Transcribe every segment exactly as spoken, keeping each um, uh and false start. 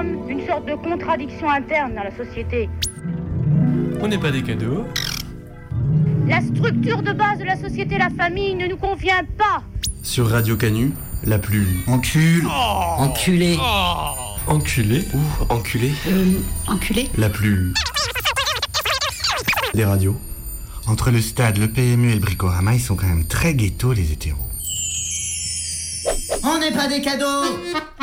sommes une sorte de contradiction interne dans la société. On n'est pas des cadeaux. La structure de base de la société, la famille, ne nous convient pas. Sur Radio Canu, la plus... Encule. Oh Enculé. Oh enculé ou enculé Euh... Enculé. La plus... Des radios. Entre le stade, le P M U et le Bricorama, ils sont quand même très ghettos, les hétéros. On n'est pas des cadeaux.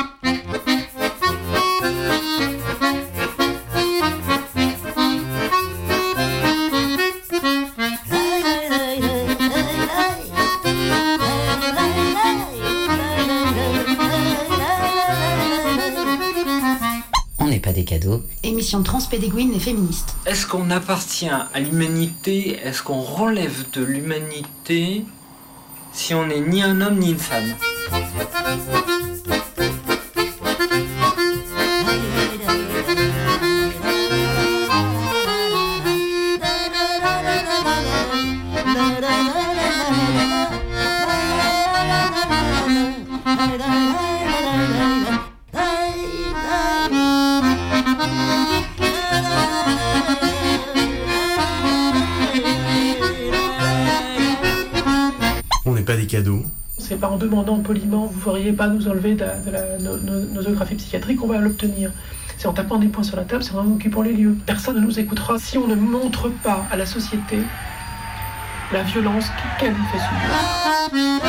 On n'est pas des cadeaux. Émission transpédéguine et féministe. Est-ce qu'on appartient à l'humanité? Est-ce qu'on relève de l'humanité si on n'est ni un homme ni une femme? On n'est pas des cadeaux. C'est pas en demandant poliment, vous ne feriez pas nous enlever de, la, de la no, no, nosographie psychiatrique qu'on va l'obtenir. C'est en tapant des poings sur la table, c'est en occupant les lieux. Personne ne nous écoutera si on ne montre pas à la société la violence qu'elle nous fait subir.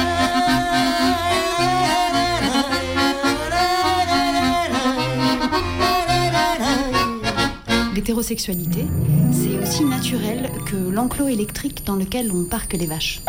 L'hétérosexualité, c'est aussi naturel que l'enclos électrique dans lequel on parque les vaches.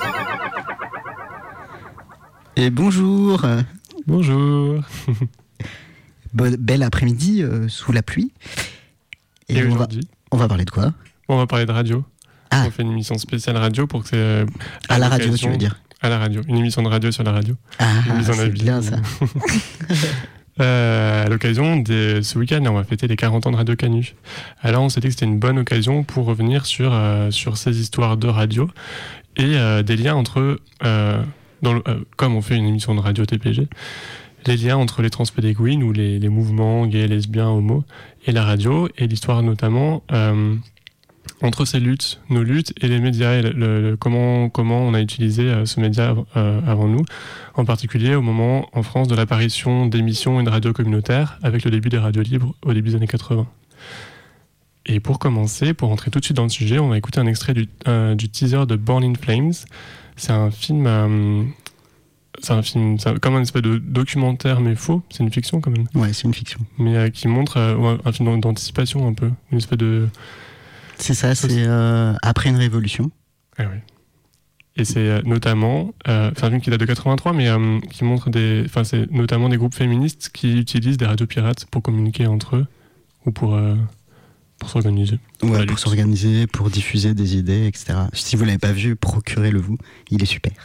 Et bonjour. Bonjour. Bon, bel après-midi euh, sous la pluie. Et, Et on, aujourd'hui va, on va parler de quoi? On va parler de radio. Ah. On fait une émission spéciale radio pour que c'est... Euh, à la radio, tu veux dire? À la radio. Une émission de radio sur la radio. Ah, une c'est bien ça. Euh, à l'occasion de ce week-end, on va fêter les quarante ans de Radio Canu. Alors on s'est dit que c'était une bonne occasion pour revenir sur, euh, sur ces histoires de radio et euh, des liens entre, euh, dans le, euh, comme on fait une émission de radio T P G, les liens entre les transpédéguines ou les, les mouvements gays, lesbiens, homos et la radio, et l'histoire notamment euh, entre ces luttes, nos luttes et les médias, et le, le, comment, comment on a utilisé euh, ce média euh, avant nous, en particulier au moment en France de l'apparition d'émissions et de radios communautaires avec le début des radios libres au début des années quatre-vingts. Et pour commencer, pour rentrer tout de suite dans le sujet, on va écouter un extrait du, euh, du teaser de Born in Flames. C'est un film, euh, c'est un film, c'est comme un espèce de documentaire mais faux, c'est une fiction quand même. Ouais, c'est une fiction. Mais euh, qui montre euh, un film d'anticipation un peu, une espèce de... C'est ça, c'est euh, après une révolution. Ah oui. Et c'est euh, notamment, euh, c'est un film qui date de quatre-vingt-trois, mais euh, qui montre des, enfin c'est notamment des groupes féministes qui utilisent des radios pirates pour communiquer entre eux ou pour euh, pour s'organiser. Ouais, pour, pour s'organiser, pour diffuser des idées, et cetera. Si vous l'avez pas vu, procurez-le vous. Il est super.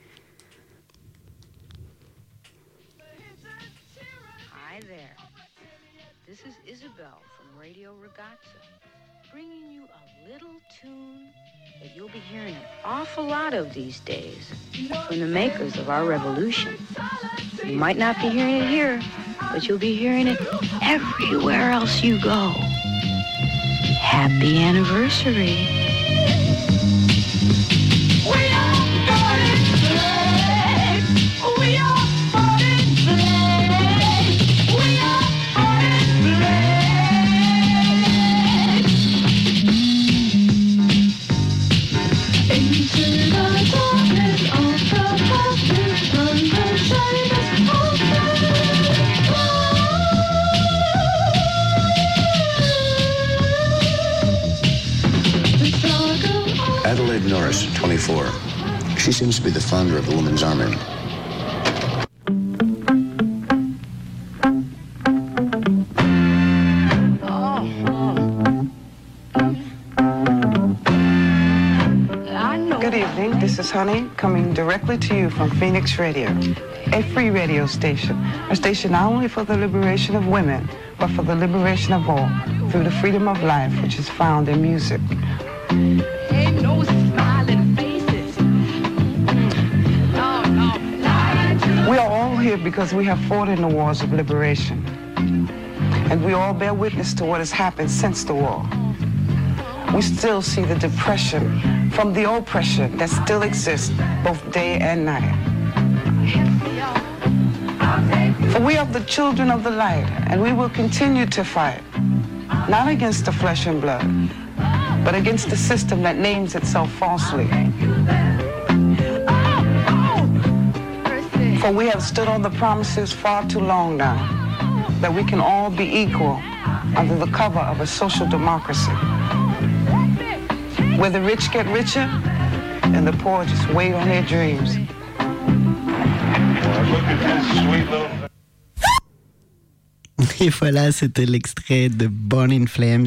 Hi there. This is Isabel from Radio Ragazza, bringing you a little tune that you'll be hearing an awful lot of these days from the makers of our revolution. You might not be hearing it here, but you'll be hearing it everywhere else you go. Happy anniversary. We are burning flames. We are burning flames. We are burning flames. Into the darkness of the darkness, from the silence of Adelaide Norris, twenty-four. She seems to be the founder of the Women's Army. Good evening, this is Honey coming directly to you from Phoenix Radio, a free radio station, a station not only for the liberation of women, but for the liberation of all, through the freedom of life which is found in music. Ain't no smiling faces. No, no. We are all here because we have fought in the wars of liberation. And we all bear witness to what has happened since the war. We still see the depression from the oppression that still exists both day and night. For we are the children of the light, and we will continue to fight, not against the flesh and blood, but against the system that names itself falsely. For we have stood on the promises far too long now, that we can all be equal under the cover of a social democracy, where the rich get richer and the poor just wait on their dreams. Et voilà, c'était l'extrait de Born in Flames.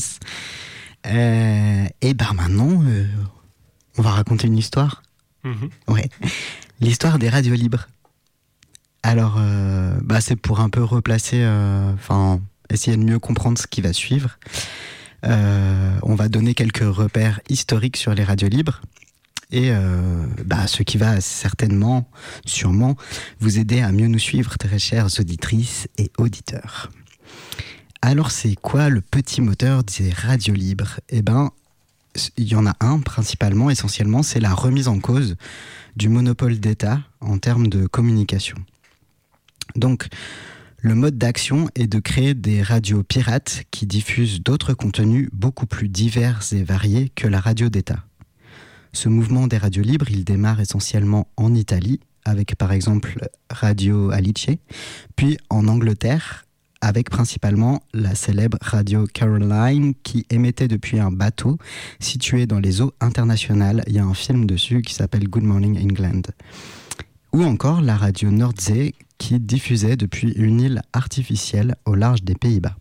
Euh, et ben maintenant, euh, on va raconter une histoire. Mm-hmm. Ouais, l'histoire des radios libres. Alors, euh, bah c'est pour un peu replacer, enfin, euh, essayer de mieux comprendre ce qui va suivre. Euh, on va donner quelques repères historiques sur les radios libres et euh, bah, ce qui va certainement, sûrement, vous aider à mieux nous suivre, très chères auditrices et auditeurs. Alors, c'est quoi le petit moteur des radios libres ? Eh ben, il y en a un principalement, essentiellement, c'est la remise en cause du monopole d'État en termes de communication. Donc, le mode d'action est de créer des radios pirates qui diffusent d'autres contenus beaucoup plus divers et variés que la radio d'État. Ce mouvement des radios libres, il démarre essentiellement en Italie, avec par exemple Radio Alice, puis en Angleterre, avec principalement la célèbre Radio Caroline qui émettait depuis un bateau situé dans les eaux internationales. Il y a un film dessus qui s'appelle Good Morning England. Ou encore la radio Noordzee qui diffusait depuis une île artificielle au large des Pays-Bas.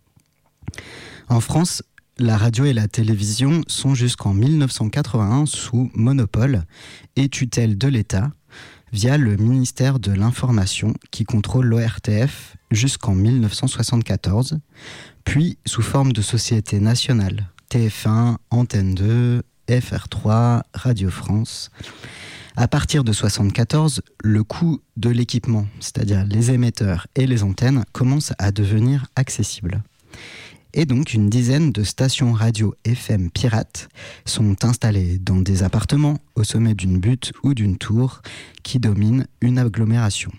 En France, la radio et la télévision sont jusqu'en dix-neuf cent quatre-vingt-un sous monopole et tutelle de l'État via le ministère de l'Information qui contrôle l'O R T F jusqu'en dix-neuf cent soixante-quatorze, puis sous forme de société nationale, T F un, Antenne deux, F R trois, Radio France. À partir de soixante-quatorze, le coût de l'équipement, c'est-à-dire les émetteurs et les antennes, commence à devenir accessible. Et donc, une dizaine de stations radio F M pirates sont installées dans des appartements au sommet d'une butte ou d'une tour qui domine une agglomération.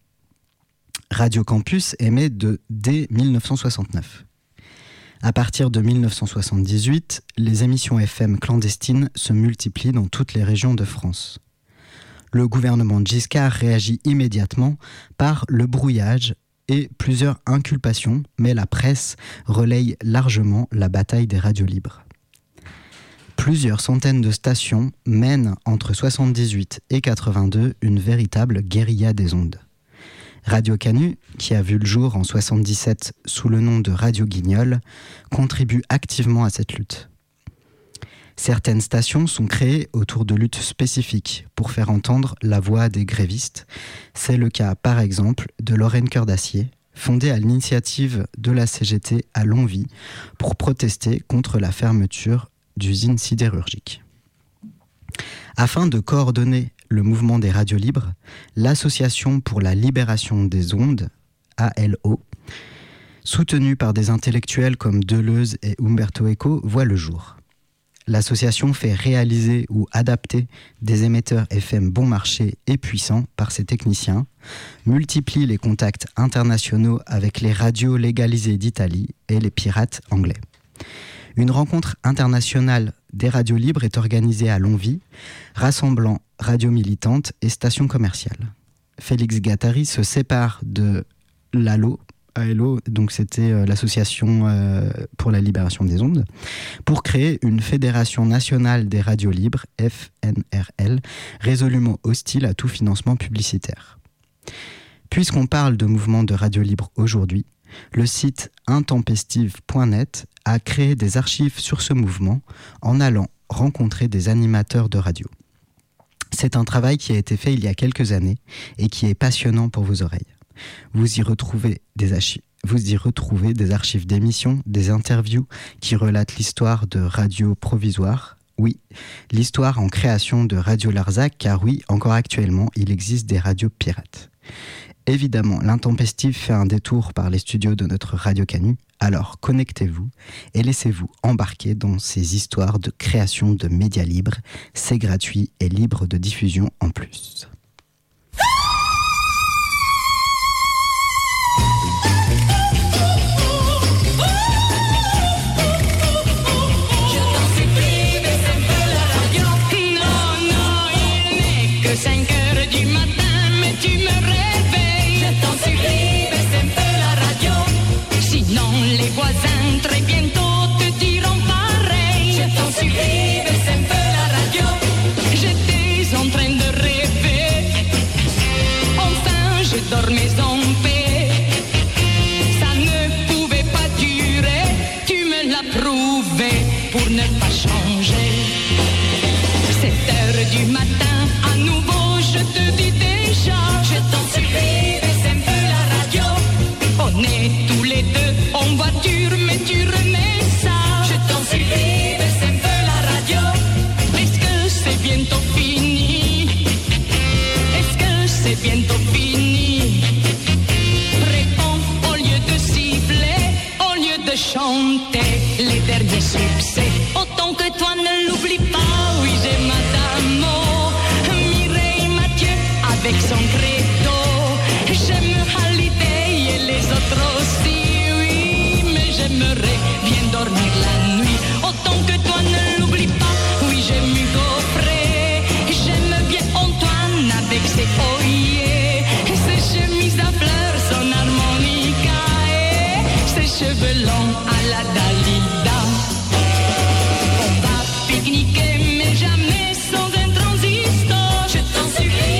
Radio Campus émet de, dès dix-neuf cent soixante-neuf. À partir de dix-neuf cent soixante-dix-huit, les émissions F M clandestines se multiplient dans toutes les régions de France. Le gouvernement Giscard réagit immédiatement par le brouillage et plusieurs inculpations, mais la presse relaye largement la bataille des radios libres. Plusieurs centaines de stations mènent entre soixante-dix-huit et quatre-vingt-deux une véritable guérilla des ondes. Radio Canu, qui a vu le jour en soixante-dix-sept sous le nom de Radio Guignol, contribue activement à cette lutte. Certaines stations sont créées autour de luttes spécifiques pour faire entendre la voix des grévistes. C'est le cas, par exemple, de Lorraine Cœur d'Acier, fondée à l'initiative de la C G T à Longwy pour protester contre la fermeture d'usines sidérurgiques. Afin de coordonner le mouvement des radios libres, l'Association pour la libération des ondes, A L O, soutenue par des intellectuels comme Deleuze et Umberto Eco, voit le jour. L'association fait réaliser ou adapter des émetteurs F M bon marché et puissants par ses techniciens, multiplie les contacts internationaux avec les radios légalisées d'Italie et les pirates anglais. Une rencontre internationale des radios libres est organisée à Longwy, rassemblant radios militantes et stations commerciales. Félix Guattari se sépare de l'A L O, A L O, donc c'était euh, l'association euh, pour la libération des ondes, pour créer une fédération nationale des radios libres, F N R L, résolument hostile à tout financement publicitaire. Puisqu'on parle de mouvement de radio libre aujourd'hui, le site intempestive point net a créé des archives sur ce mouvement en allant rencontrer des animateurs de radio. C'est un travail qui a été fait il y a quelques années et qui est passionnant pour vos oreilles. Vous y retrouvez des archives, vous y retrouvez des archives d'émissions, des interviews qui relatent l'histoire de Radio Provisoire. Oui, l'histoire en création de Radio Larzac, car oui, encore actuellement, il existe des radios pirates. Évidemment, l'intempestive fait un détour par les studios de notre Radio Canu, alors connectez-vous et laissez-vous embarquer dans ces histoires de création de médias libres. C'est gratuit et libre de diffusion en plus. cinq heures du matin, mais tu me réveilles. Je t'en supplie, baisse un peu la radio. Sinon les voisins très bientôt te diront pareil. Je t'en supplie, baisse un peu la radio. J'étais en train de rêver. Enfin je dormais en paix. Ça ne pouvait pas durer. Tu me l'as prouvé pour ne pas changer. sept heures du matin. Je te dis déjà, je t'en supplie, baisse un peu la radio. On est tous les deux en voiture, mais tu remets ça. Je t'en supplie, baisse un peu la radio. Est-ce que c'est bientôt fini? Est-ce que c'est bientôt fini? Réponds au lieu de siffler, au lieu de chanter les derniers succès. Autant que toi ne l'oublie pas, oui j'ai Madame O. Avec son credo, j'aime Hallyday et les autres aussi, oui, mais j'aimerais bien dormir la nuit, autant que toi ne l'oublie pas, oui j'aime Hugo Frey, j'aime bien Antoine avec ses oeillets, ses chemises à fleurs, son harmonica et ses cheveux longs à la Dalida. On va pique-niquer mais jamais sans un transistor, je t'en supplie.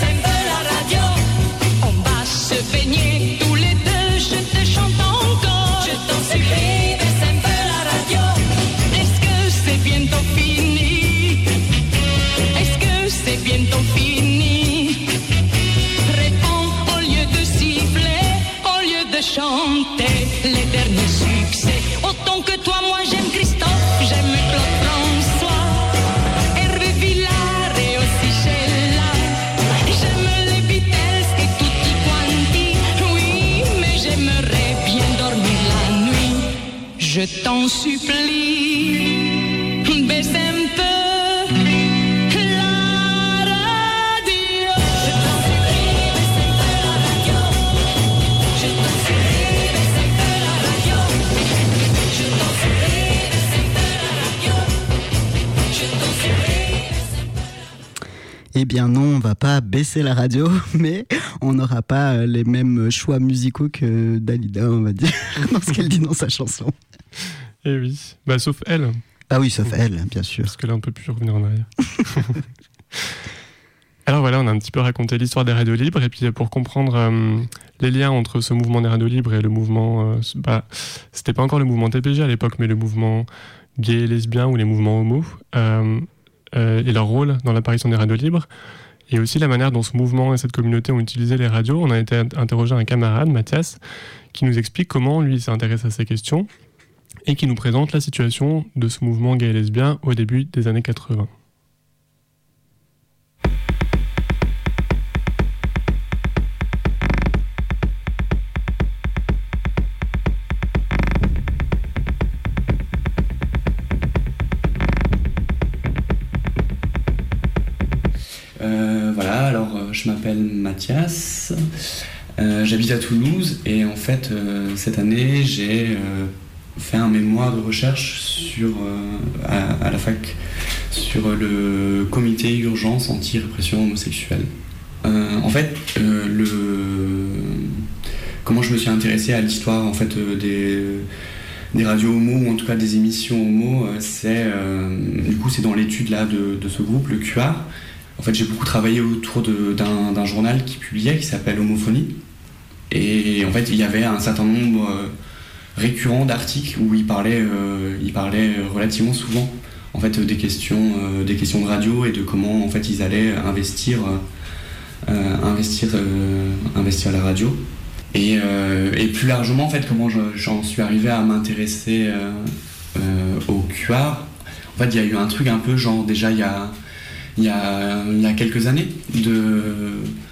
Baigner tous les deux, je te chante encore. Je t'en supplie, baisse un peu la radio. Est-ce que c'est bientôt fini? Est-ce que c'est bientôt fini? Réponds au lieu de siffler, au lieu de chanter les derniers succès. Autant que toi, moi j'aime Christophe, j'aime Claude François, Hervé Villard et aussi Sheila. J'aime les Beatles et tutti quanti. J'aimerais bien dormir la nuit. Je t'en supplie, baisse un peu la radio. Je t'en supplie, baisse un peu la radio. Je t'en supplie, baisse un peu la radio. Je t'en supplie, baisse un peu la radio. Je t'en supplie, baisse un peu la radio. Eh bien non, on va pas baisser la radio, mais on n'aura pas les mêmes choix musicaux que Dalida, on va dire, dans ce qu'elle dit dans sa chanson. Eh oui, bah sauf elle. Ah oui, sauf elle, bien sûr. Parce que là, on peut plus revenir en arrière. Alors voilà, on a un petit peu raconté l'histoire des radios libres, et puis pour comprendre euh, les liens entre ce mouvement des radios libres et le mouvement, euh, bah, c'était pas encore le mouvement T P G à l'époque, mais le mouvement gay et lesbien ou les mouvements homo, euh, euh, et leur rôle dans l'apparition des radios libres. Et aussi la manière dont ce mouvement et cette communauté ont utilisé les radios. On a été interrogé un camarade, Mathias, qui nous explique comment lui s'est intéressé à ces questions et qui nous présente la situation de ce mouvement gay et lesbien au début des années quatre-vingts. Euh, voilà, alors euh, je m'appelle Mathias, euh, j'habite à Toulouse et en fait euh, cette année j'ai euh, fait un mémoire de recherche sur, euh, à, à la fac sur le comité urgence anti-répression homosexuelle. Euh, en fait, euh, le... comment je me suis intéressé à l'histoire en fait, euh, des, des radios homo ou en tout cas des émissions homo, euh, c'est, euh, du coup c'est dans l'étude là, de, de ce groupe, le Q R. En fait, j'ai beaucoup travaillé autour de, d'un, d'un journal qui publiait, qui s'appelle Homophonie. Et en fait, il y avait un certain nombre euh, récurrent d'articles où il parlait, euh, il parlait relativement souvent en fait, des, questions, euh, des questions de radio et de comment en fait, ils allaient investir, euh, investir, euh, investir la radio. Et, euh, et plus largement, en fait, comment je, j'en suis arrivé à m'intéresser euh, euh, au Q R. En fait, il y a eu un truc un peu genre, déjà, il y a... Il y, a, il y a quelques années, de,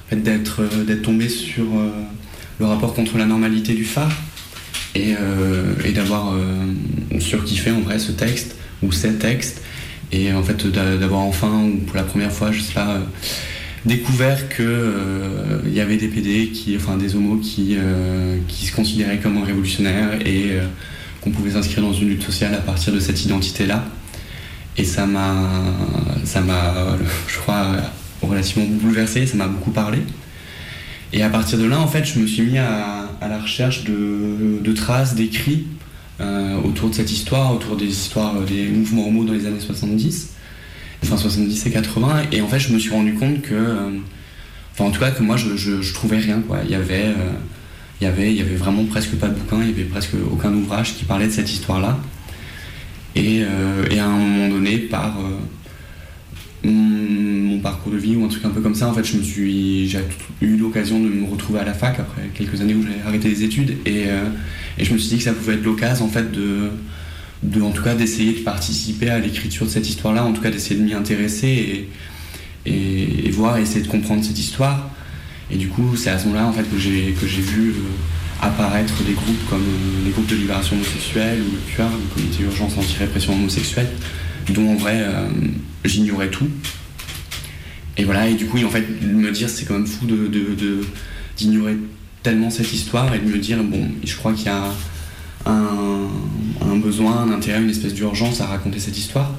en fait, d'être, d'être tombé sur euh, le rapport contre la normalité du phare et, euh, et d'avoir euh, surkiffé en vrai ce texte ou ces textes et en fait d'avoir enfin, ou pour la première fois, je sais pas, euh, découvert que euh, il y avait des P D, qui, enfin des homos qui, euh, qui se considéraient comme révolutionnaires et euh, qu'on pouvait s'inscrire dans une lutte sociale à partir de cette identité-là. Et ça m'a, ça m'a, je crois, relativement bouleversé, ça m'a beaucoup parlé. Et à partir de là, en fait, je me suis mis à, à la recherche de, de traces, d'écrits euh, autour de cette histoire, autour des histoires des mouvements homo dans les années soixante-dix, enfin soixante-dix et quatre-vingts. Et en fait, je me suis rendu compte que, euh, enfin en tout cas, que moi, je, je, je trouvais rien, quoi. Il y avait, euh, il y avait, il y avait vraiment presque pas de bouquin, il y avait presque aucun ouvrage qui parlait de cette histoire-là. Et, euh, et à un moment donné, par euh, mon parcours de vie ou un truc un peu comme ça, en fait, je me suis, j'ai eu l'occasion de me retrouver à la fac après quelques années où j'ai arrêté les études, et, euh, et je me suis dit que ça pouvait être l'occasion, en fait, de, de, en tout cas, d'essayer de participer à l'écriture de cette histoire-là, en tout cas d'essayer de m'y intéresser et, et, et voir, et essayer de comprendre cette histoire. Et du coup, c'est à ce moment-là, en fait, que j'ai, que j'ai vu euh, apparaître des groupes comme euh, les groupes de libération homosexuelle ou le C U A R, le comité urgence anti-répression homosexuelle, dont en vrai euh, j'ignorais tout. Et voilà, et du coup, en fait, me dire c'est quand même fou de, de, de, d'ignorer tellement cette histoire et de me dire, bon, je crois qu'il y a un, un besoin, un intérêt, une espèce d'urgence à raconter cette histoire.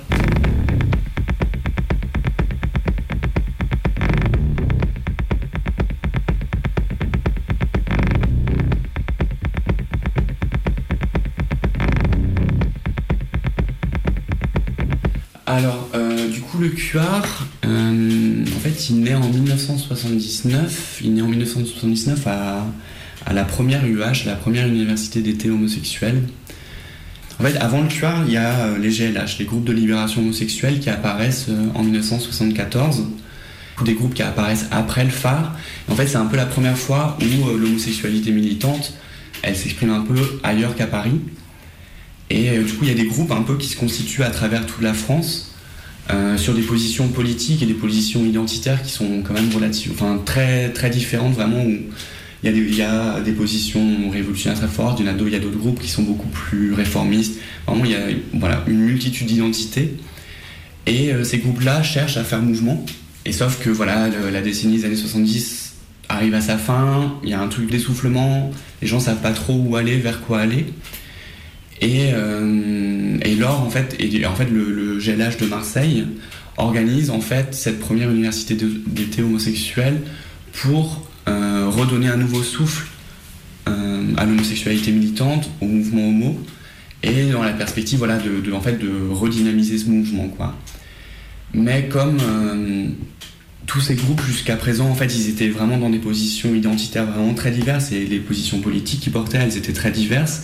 Alors, euh, du coup, le C U A R, euh, en fait, il naît en dix-neuf cent soixante-dix-neuf. Il naît en dix-neuf cent soixante-dix-neuf à, à la première U H, la première université d'été homosexuelle. En fait, avant le C U A R, il y a les G L H, les groupes de libération homosexuelle, qui apparaissent en dix-neuf cent soixante-quatorze. Des groupes qui apparaissent après le phare. En fait, c'est un peu la première fois où l'homosexualité militante, elle s'exprime un peu ailleurs qu'à Paris. Et euh, du coup, il y a des groupes un peu qui se constituent à travers toute la France euh, sur des positions politiques et des positions identitaires qui sont quand même relatives, enfin très très différentes vraiment. Où il y a des, il y a des positions révolutionnaires très fortes, il y en a d'autres, il y a d'autres groupes qui sont beaucoup plus réformistes. Vraiment, il y a voilà une multitude d'identités. Et euh, ces groupes-là cherchent à faire mouvement. Et sauf que voilà, le, la décennie des années soixante-dix arrive à sa fin. Il y a un truc d'essoufflement. Les gens savent pas trop où aller, vers quoi aller. Et, euh, et lors, en fait, et, en fait le, le G L H de Marseille organise en fait cette première université d'été homosexuelle pour euh, redonner un nouveau souffle euh, à l'homosexualité militante, au mouvement homo, et dans la perspective voilà, de, de, en fait, de redynamiser ce mouvement, quoi. Mais comme euh, tous ces groupes jusqu'à présent, en fait, ils étaient vraiment dans des positions identitaires vraiment très diverses, et les positions politiques qu'ils portaient, elles étaient très diverses.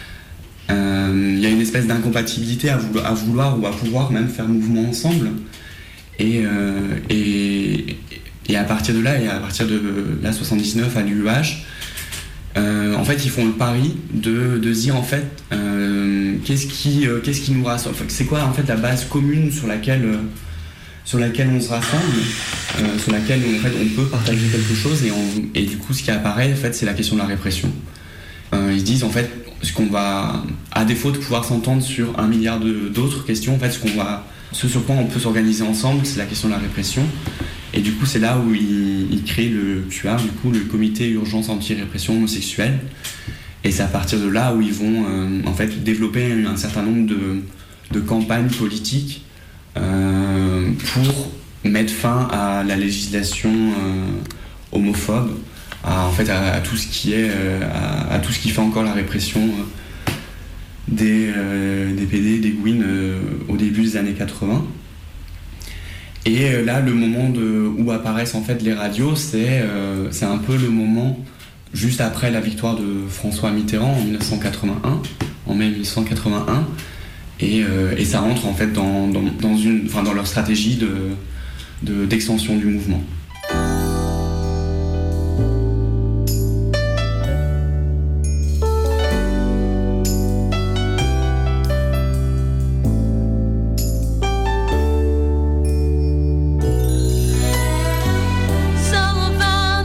Il euh, y a une espèce d'incompatibilité à vouloir, à vouloir ou à pouvoir même faire mouvement ensemble. Et, euh, et, et à partir de là, et à partir de la soixante-dix-neuf à l'U H, euh, en fait, ils font le pari de, de dire en fait, euh, qu'est-ce qui, euh, qu'est-ce qui nous rassemble, enfin, c'est quoi en fait la base commune sur laquelle, euh, sur laquelle on se rassemble, euh, sur laquelle en fait, on peut partager quelque chose. Et, on, et du coup, ce qui apparaît, en fait, c'est la question de la répression. Euh, ils se disent en fait, ce qu'on va, à défaut de pouvoir s'entendre sur un milliard de, d'autres questions, en fait, ce qu'on va, ce sur quoi on peut s'organiser ensemble, c'est la question de la répression. Et du coup, c'est là où ils, ils créent le C U A R, du coup, le comité urgence anti-répression homosexuelle. Et c'est à partir de là où ils vont, euh, en fait, développer un certain nombre de, de campagnes politiques euh, pour mettre fin à la législation euh, homophobe. À, en fait, à, à tout ce qui est, à, à tout ce qui fait encore la répression euh, des, euh, des P D, des Gouines euh, au début des années quatre-vingts. Et euh, là, le moment de, où apparaissent en fait les radios, c'est, euh, c'est un peu le moment juste après la victoire de François Mitterrand en dix-neuf cent quatre-vingt-un, en mai dix-neuf cent quatre-vingt-un, et, euh, et ça rentre en fait dans, dans, dans, une, enfin, dans leur stratégie de, de, d'extension du mouvement. Some of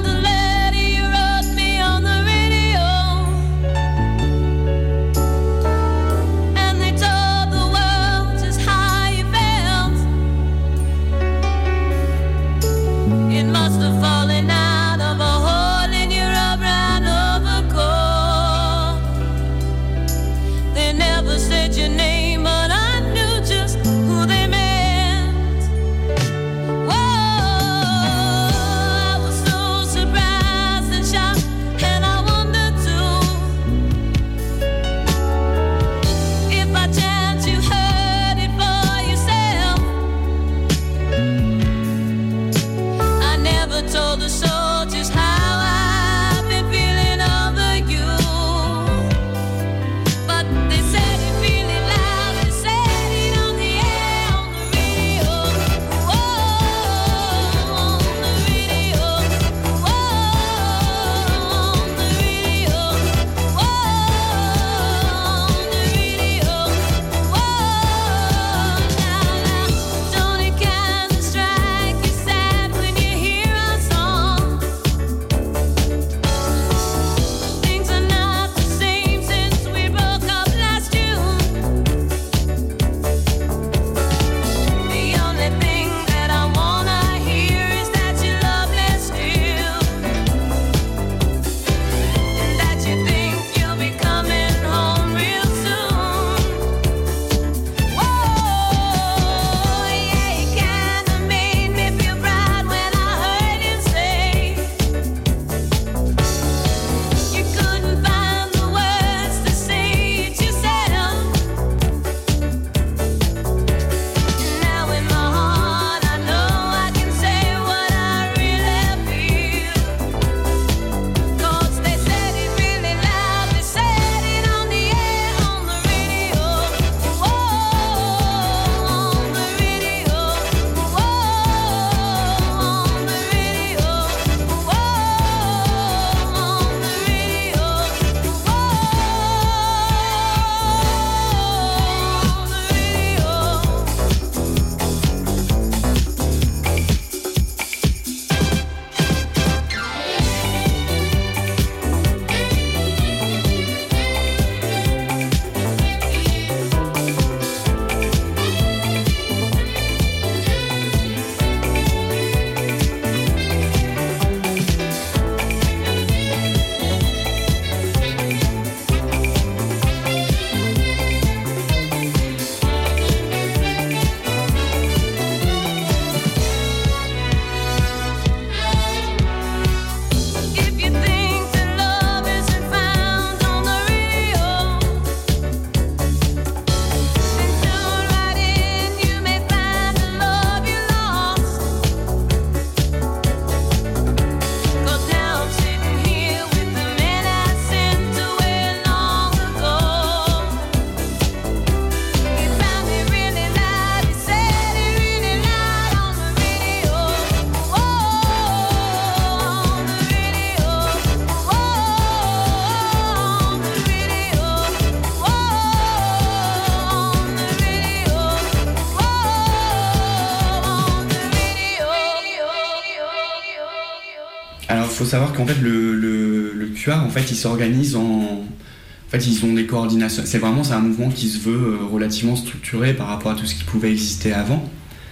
Alors, il faut savoir qu'en fait, le, le, le Q A R, en fait, il s'organise en... En fait, ils ont des coordinations. C'est vraiment c'est un mouvement qui se veut relativement structuré par rapport à tout ce qui pouvait exister avant.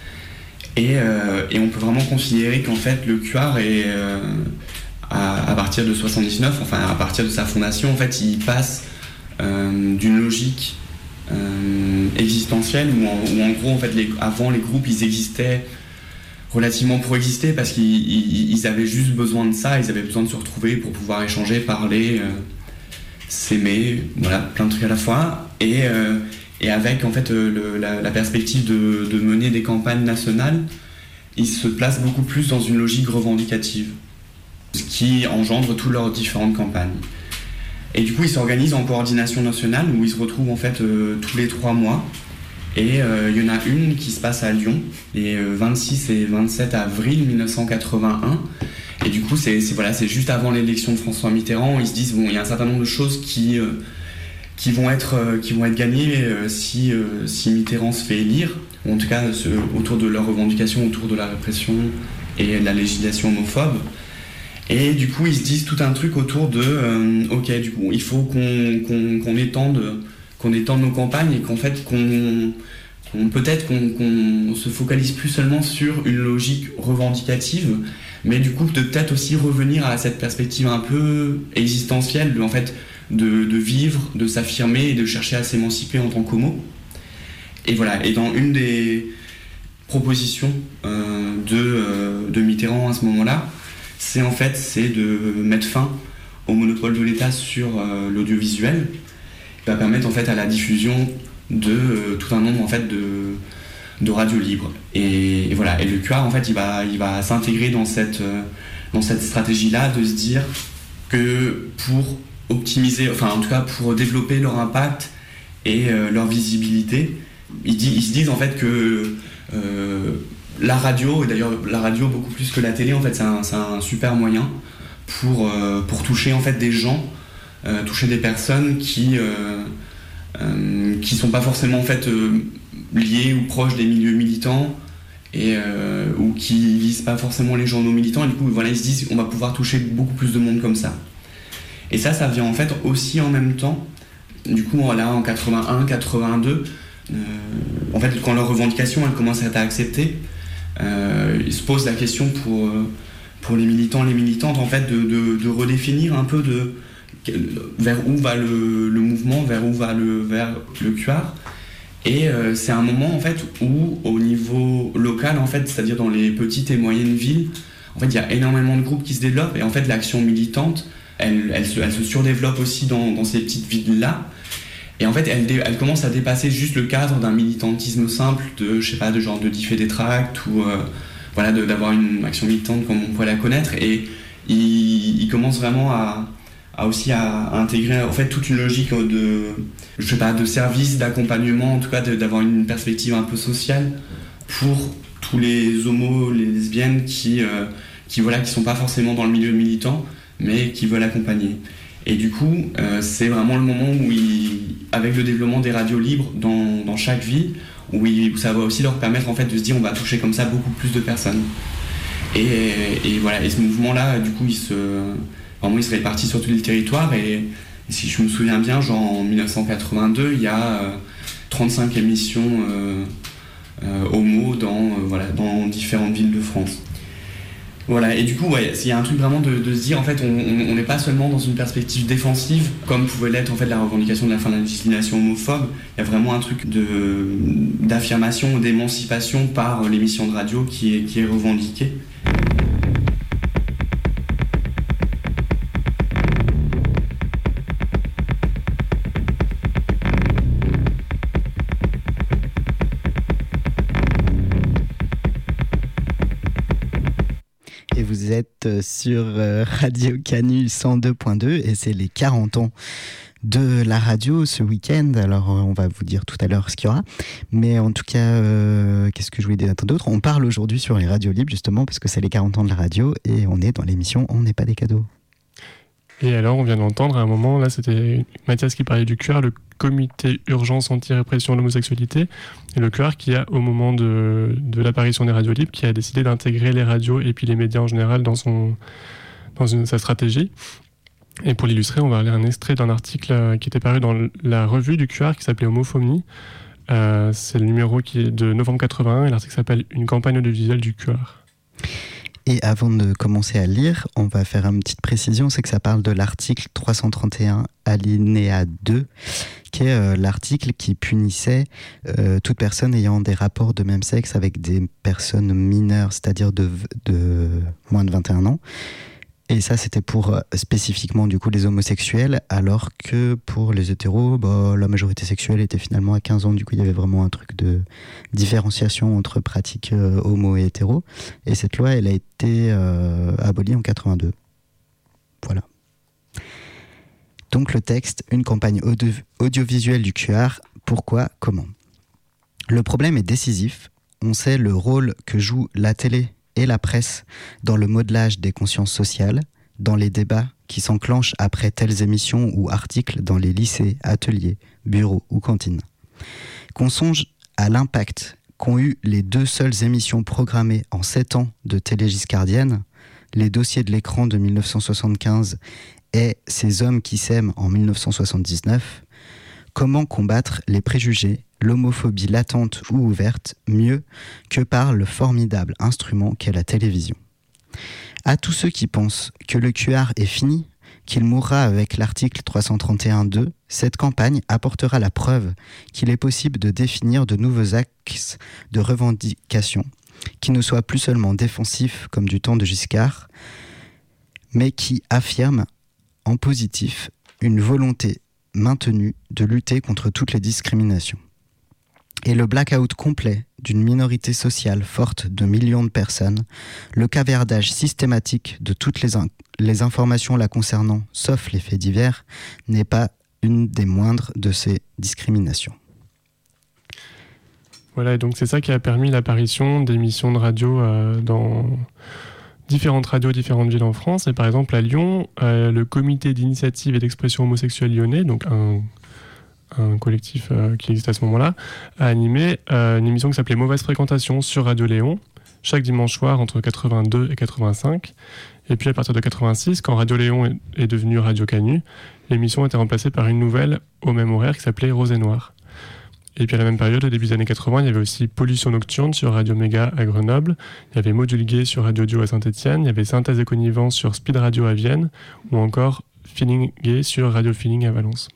Et, euh, et on peut vraiment considérer qu'en fait, le Q A R est, euh, à, à partir de soixante-dix-neuf, enfin à partir de sa fondation, en fait, il passe euh, d'une logique euh, existentielle où en, où en gros, en fait, les, avant les groupes, ils existaient relativement pour exister parce qu'ils ils, ils avaient juste besoin de ça, ils avaient besoin de se retrouver pour pouvoir échanger, parler, euh, s'aimer, voilà, plein de trucs à la fois. Et, euh, et avec en fait euh, le, la, la perspective de, de mener des campagnes nationales, ils se placent beaucoup plus dans une logique revendicative, ce qui engendre toutes leurs différentes campagnes. Et du coup, ils s'organisent en coordination nationale où ils se retrouvent en fait euh, tous les trois mois. Et il euh, y en a une qui se passe à Lyon, les euh, vingt-six et vingt-sept avril mille neuf cent quatre-vingt-un. Et du coup, c'est, c'est, voilà, c'est juste avant l'élection de François Mitterrand. Ils se disent, bon, il y a un certain nombre de choses qui, euh, qui, vont, être, euh, qui vont être gagnées euh, si, euh, si Mitterrand se fait élire, ou en tout cas ce, autour de leurs revendications, autour de la répression et de la législation homophobe. Et du coup, ils se disent tout un truc autour de, euh, ok, du coup, il faut qu'on, qu'on, qu'on étende... qu'on étende nos campagnes et qu'en fait qu'on, qu'on peut-être qu'on, qu'on se focalise plus seulement sur une logique revendicative, mais du coup de peut-être aussi revenir à cette perspective un peu existentielle de, en fait, de, de vivre, de s'affirmer et de chercher à s'émanciper en tant qu'homo. Et voilà, et dans une des propositions euh, de, euh, de Mitterrand à ce moment-là, c'est en fait c'est de mettre fin au monopole de l'État sur euh, l'audiovisuel, va permettre en fait à la diffusion de euh, tout un nombre en fait de, de radios libres. Et, et voilà, et le Q A R en fait il va, il va s'intégrer dans cette, euh, dans cette stratégie-là de se dire que pour optimiser, enfin en tout cas pour développer leur impact et euh, leur visibilité, ils, ils se disent en fait que euh, la radio, et d'ailleurs la radio beaucoup plus que la télé en fait c'est un, c'est un super moyen pour, euh, pour toucher en fait des gens, Euh, toucher des personnes qui euh, euh, qui sont pas forcément en fait euh, liées ou proches des milieux militants et euh, ou qui lisent pas forcément les journaux militants. Et du coup, voilà, ils se disent on va pouvoir toucher beaucoup plus de monde comme ça. Et ça, ça vient en fait aussi en même temps. Du coup, là en quatre-vingt-un, quatre-vingt-deux, euh, en fait, quand leurs revendications elles commencent à être acceptées, euh, ils se posent la question pour pour les militants, les militantes en fait de, de, de redéfinir un peu de vers où va le, le mouvement, vers où va le, vers le Q A R. Et euh, c'est un moment en fait où au niveau local en fait, c'est-à-dire dans les petites et moyennes villes, en fait il y a énormément de groupes qui se développent et en fait l'action militante elle, elle, se, elle se surdéveloppe aussi dans, dans ces petites villes-là. Et en fait elle, elle commence à dépasser juste le cadre d'un militantisme simple de, je sais pas, de genre de differ des tracts ou euh, voilà, de, d'avoir une action militante comme on pourrait la connaître. Et il, il commence vraiment à a aussi à, à intégrer en fait toute une logique de, je sais pas, de service, d'accompagnement, en tout cas de, d'avoir une perspective un peu sociale pour tous les homos, les lesbiennes qui, euh, qui voilà, qui sont pas forcément dans le milieu militant, mais qui veulent accompagner. Et du coup, euh, c'est vraiment le moment où, il, avec le développement des radios libres dans, dans chaque ville, où, il, où ça va aussi leur permettre en fait de se dire on va toucher comme ça beaucoup plus de personnes. Et, et voilà, et ce mouvement-là, du coup, il se Vraiment, il se répartit sur tout le territoire et, et si je me souviens bien, genre en mille neuf cent quatre-vingt-deux, il y a euh, trente-cinq émissions euh, euh, homo dans, euh, voilà, dans différentes villes de France. Voilà, et du coup, ouais, il y a un truc vraiment de, de se dire, en fait, on n'est pas seulement dans une perspective défensive, comme pouvait l'être en fait la revendication de la fin de la discrimination homophobe. Il y a vraiment un truc de, d'affirmation, d'émancipation par l'émission de radio qui est, qui est revendiquée. Vous êtes sur Radio Canu cent deux point deux et c'est les quarante ans de la radio ce week-end. Alors on va vous dire tout à l'heure ce qu'il y aura, mais en tout cas euh, qu'est-ce que je voulais dire d'autre? On parle aujourd'hui sur les radios libres justement parce que c'est les quarante ans de la radio et on est dans l'émission On n'est pas des cadeaux. Et alors on vient d'entendre à un moment, là c'était Mathias qui parlait du Q A R, le comité urgence anti-répression de l'homosexualité, et le Q A R qui a au moment de, de l'apparition des radios libres qui a décidé d'intégrer les radios et puis les médias en général dans son, dans une, sa stratégie. Et pour l'illustrer, on va lire un extrait d'un article qui était paru dans la revue du Q R qui s'appelait Homophonie. Euh, c'est le numéro qui est de novembre quatre-vingt-un et l'article s'appelle « Une campagne audiovisuelle du Q R ». Et avant de commencer à lire, on va faire une petite précision, c'est que ça parle de l'article trois cent trente et un alinéa deux, qui est euh, l'article qui punissait euh, toute personne ayant des rapports de même sexe avec des personnes mineures, c'est-à-dire de, de moins de vingt et un ans. Et ça, c'était pour euh, spécifiquement du coup les homosexuels, alors que pour les hétéros, bah, la majorité sexuelle était finalement à quinze ans. Du coup, il y avait vraiment un truc de différenciation entre pratiques euh, homo et hétéro. Et cette loi, elle a été euh, abolie en quatre-vingt-deux. Voilà. Donc le texte, une campagne audio- audiovisuelle du Q R. Pourquoi ? Comment ? Le problème est décisif. On sait le rôle que joue la télé et la presse dans le modelage des consciences sociales, dans les débats qui s'enclenchent après telles émissions ou articles dans les lycées, ateliers, bureaux ou cantines. Qu'on songe à l'impact qu'ont eu les deux seules émissions programmées en sept ans de télé giscardienne, les dossiers de l'écran de dix-neuf cent soixante-quinze et Ces hommes qui s'aiment en dix-neuf cent soixante-dix-neuf, comment combattre les préjugés, l'homophobie latente ou ouverte, mieux que par le formidable instrument qu'est la télévision. À tous ceux qui pensent que le Q R est fini, qu'il mourra avec l'article trois cent trente et un deux, cette campagne apportera la preuve qu'il est possible de définir de nouveaux axes de revendication, qui ne soient plus seulement défensifs comme du temps de Giscard, mais qui affirment en positif une volonté maintenue de lutter contre toutes les discriminations. Et le blackout complet d'une minorité sociale forte de millions de personnes, le cavardage systématique de toutes les, in- les informations la concernant, sauf les faits divers, n'est pas une des moindres de ces discriminations. Voilà, et donc c'est ça qui a permis l'apparition d'émissions de radio euh, dans différentes radios, différentes villes en France. Et par exemple à Lyon, euh, le comité d'initiative et d'expression homosexuelle lyonnais, donc un un collectif euh, qui existe à ce moment-là, a animé euh, une émission qui s'appelait Mauvaise Fréquentation sur Radio Léon, chaque dimanche soir entre quatre-vingt-deux et quatre-vingt-cinq. Et puis à partir de quatre-vingt-six, quand Radio Léon est, est devenue Radio Canu, l'émission a été remplacée par une nouvelle au même horaire qui s'appelait Rose et Noir. Et puis à la même période, au début des années quatre-vingts, il y avait aussi Pollution Nocturne sur Radio Méga à Grenoble, il y avait Module Gay sur Radio Dio à Saint-Étienne, il y avait Synthèse et Connivence sur Speed Radio à Vienne, ou encore Feeling Gay sur Radio Feeling à Valence.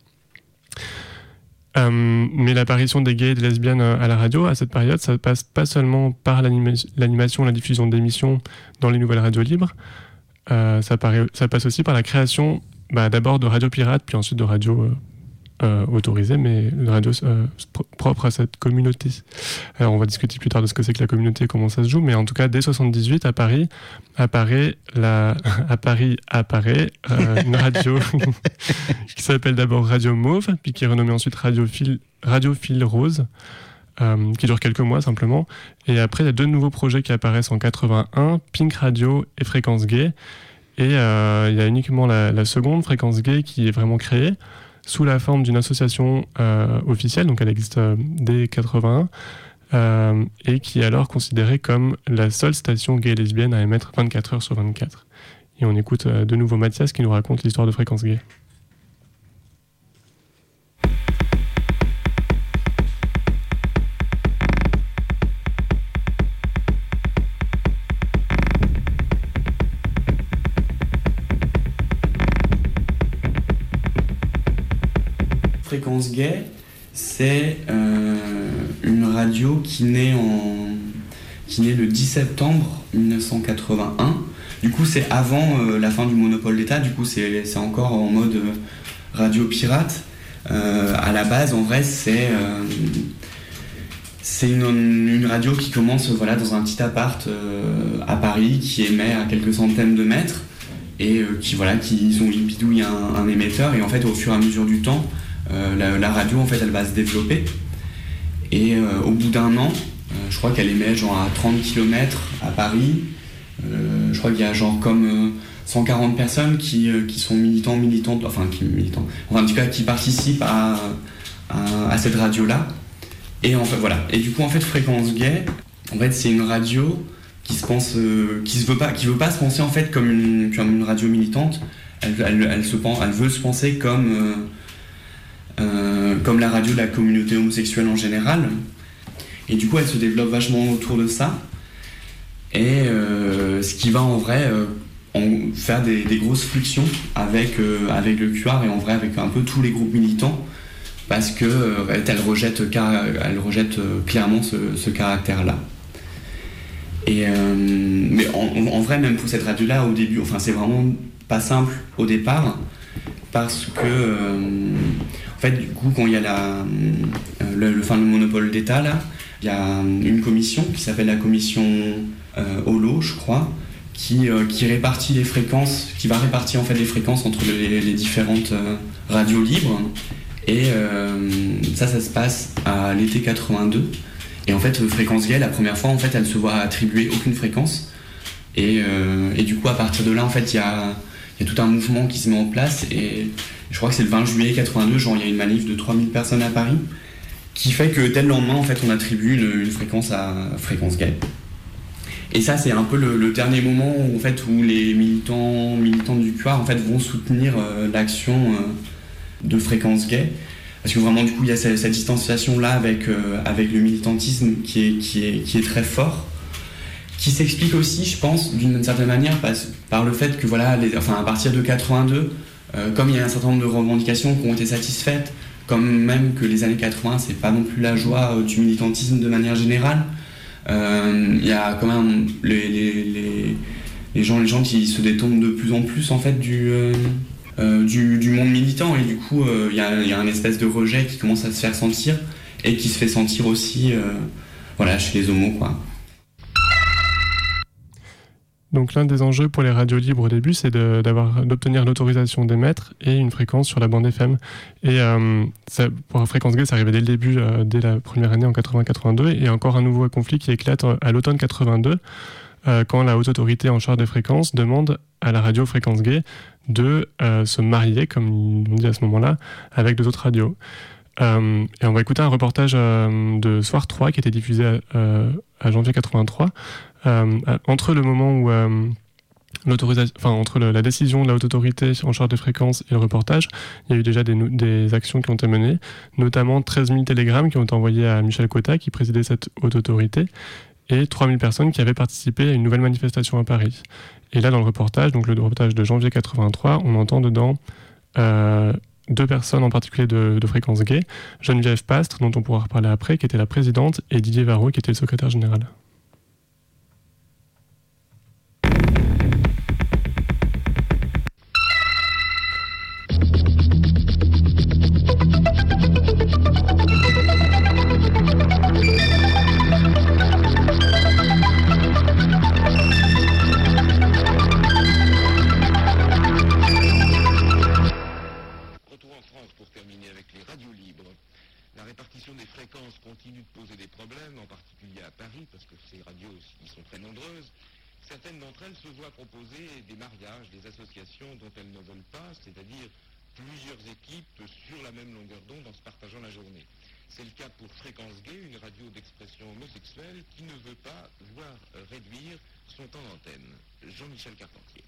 Euh, mais l'apparition des gays et des lesbiennes à la radio, à cette période, ça passe pas seulement par l'anima- l'animation, la diffusion d'émissions dans les nouvelles radios libres, euh, ça, paraît, ça passe aussi par la création bah, d'abord de radios pirates, puis ensuite de radios euh, euh, autorisées, mais de radios euh, pr- propres à cette communauté. Alors on va discuter plus tard de ce que c'est que la communauté, comment ça se joue, mais en tout cas, dès soixante-dix-huit, à Paris, apparaît, la... à Paris apparaît euh, une radio qui s'appelle d'abord Radio Mauve, puis qui est renommée ensuite Radio Fil, Radio Fil Rose, euh, qui dure quelques mois simplement. Et après, il y a deux nouveaux projets qui apparaissent en quatre-vingt-un, Pink Radio et Fréquence Gay. Et euh, il y a uniquement la, la seconde, Fréquence Gay, qui est vraiment créée sous la forme d'une association euh, officielle, donc elle existe euh, dès quatre-vingt-un, euh, et qui est alors considérée comme la seule station gay et lesbienne à émettre vingt-quatre heures sur vingt-quatre. Et on écoute euh, de nouveau Mathias qui nous raconte l'histoire de Fréquence Gay. Fréquence Gay, c'est euh, une radio qui naît, en, qui naît le dix septembre dix-neuf cent quatre-vingt-un. Du coup, c'est avant euh, la fin du monopole d'État. Du coup, c'est, c'est encore en mode euh, radio pirate. Euh, à la base, en vrai, c'est, euh, c'est une, une radio qui commence voilà, dans un petit appart euh, à Paris, qui émet à quelques centaines de mètres et euh, qui, voilà, qui ils ont, ils bidouillent un, un émetteur. Et en fait, au fur et à mesure du temps, Euh, la, la radio en fait elle va se développer et euh, au bout d'un an euh, je crois qu'elle émet genre à trente kilomètres à Paris, euh, je crois qu'il y a genre comme euh, cent quarante personnes qui, euh, qui sont militants militantes enfin qui militants enfin en tout cas qui participent à, à, à cette radio là et en fait voilà et du coup en fait Fréquence Gay en fait c'est une radio qui se pense, euh, qui se veut pas, qui veut pas se penser en fait comme une, comme une radio militante. Elle, elle, elle, se pense, elle veut se penser comme, euh, euh, comme la radio de la communauté homosexuelle en général. Et du coup, elle se développe vachement autour de ça. Et euh, ce qui va en vrai euh, en faire des, des grosses frictions avec, euh, avec le Q R et en vrai avec un peu tous les groupes militants, parce qu'elle euh, elle rejette, elle rejette euh, clairement ce, ce caractère-là. Et, euh, mais en, en vrai, même pour cette radio-là, au début, enfin, c'est vraiment pas simple au départ, parce que, euh, en fait, du coup, quand il y a la, le, le, enfin, le monopole d'État, là, il y a une commission qui s'appelle la commission euh, Holo, je crois, qui, euh, qui répartit les fréquences, qui va répartir en fait les fréquences entre les, les différentes euh, radios libres. Et euh, ça, ça se passe à l'été quatre-vingt-deux. Et en fait, Fréquence Gay, la première fois, en fait, elle se voit attribuer aucune fréquence. Et, euh, et du coup, à partir de là, en fait, il y a, y a tout un mouvement qui se met en place. Et je crois que c'est le vingt juillet quatre-vingt-deux, genre il y a une manif de trois mille personnes à Paris, qui fait que dès le lendemain, en fait, on attribue une, une fréquence à Fréquence Gay. Et ça, c'est un peu le, le dernier moment où, en fait, où les militants, militantes du Q R en fait, vont soutenir euh, l'action euh, de Fréquence Gay. Parce que vraiment, du coup, il y a cette, cette distanciation-là avec, euh, avec le militantisme qui est, qui, est, qui est très fort, qui s'explique aussi, je pense, d'une certaine manière, par, par le fait que, voilà, les, enfin, à partir de quatre-vingt-deux, euh, comme il y a un certain nombre de revendications qui ont été satisfaites, comme même que les années quatre-vingts, c'est pas non plus la joie euh, du militantisme de manière générale, euh, il y a quand même les, les, les, les, gens, les gens qui se détournent de plus en plus, en fait, du... Euh, Euh, du, du monde militant, et du coup il euh, y, y a un espèce de rejet qui commence à se faire sentir et qui se fait sentir aussi euh, voilà, chez les homos, quoi. Donc l'un des enjeux pour les radios libres au début, c'est de, d'avoir, d'obtenir l'autorisation d'émettre et une fréquence sur la bande F M. Et euh, ça, pour Fréquence Gay, ça arrivait dès le début, euh, dès la première année en quatre-vingts quatre-vingt-deux, et encore un nouveau conflit qui éclate à l'automne quatre-vingt-deux, euh, quand la haute autorité en charge des fréquences demande à la radio Fréquence Gay de euh, se marier, comme on dit à ce moment-là, avec deux autres radios. Euh, et on va écouter un reportage euh, de Soir trois qui a été diffusé à, euh, à janvier quatre-vingt-trois, euh, entre le moment où euh, l'autorisation, enfin entre le, la décision de la haute autorité en charge des fréquences et le reportage, il y a eu déjà des, des actions qui ont été menées, notamment treize mille télégrammes qui ont été envoyés à Michel Cotta, qui présidait cette haute autorité, et trois mille personnes qui avaient participé à une nouvelle manifestation à Paris. Et là, dans le reportage, donc le reportage de janvier quatre-vingt-trois, on entend dedans euh, deux personnes en particulier de, de Fréquence Gay, Geneviève Pastre, dont on pourra reparler après, qui était la présidente, et Didier Varro, qui était le secrétaire général. Continue de poser des problèmes, en particulier à Paris, parce que ces radios y sont très nombreuses. Certaines d'entre elles se voient proposer des mariages, des associations dont elles ne veulent pas, c'est-à-dire plusieurs équipes sur la même longueur d'onde en se partageant la journée. C'est le cas pour Fréquence Gay, une radio d'expression homosexuelle qui ne veut pas voir réduire son temps d'antenne. Jean-Michel Carpentier.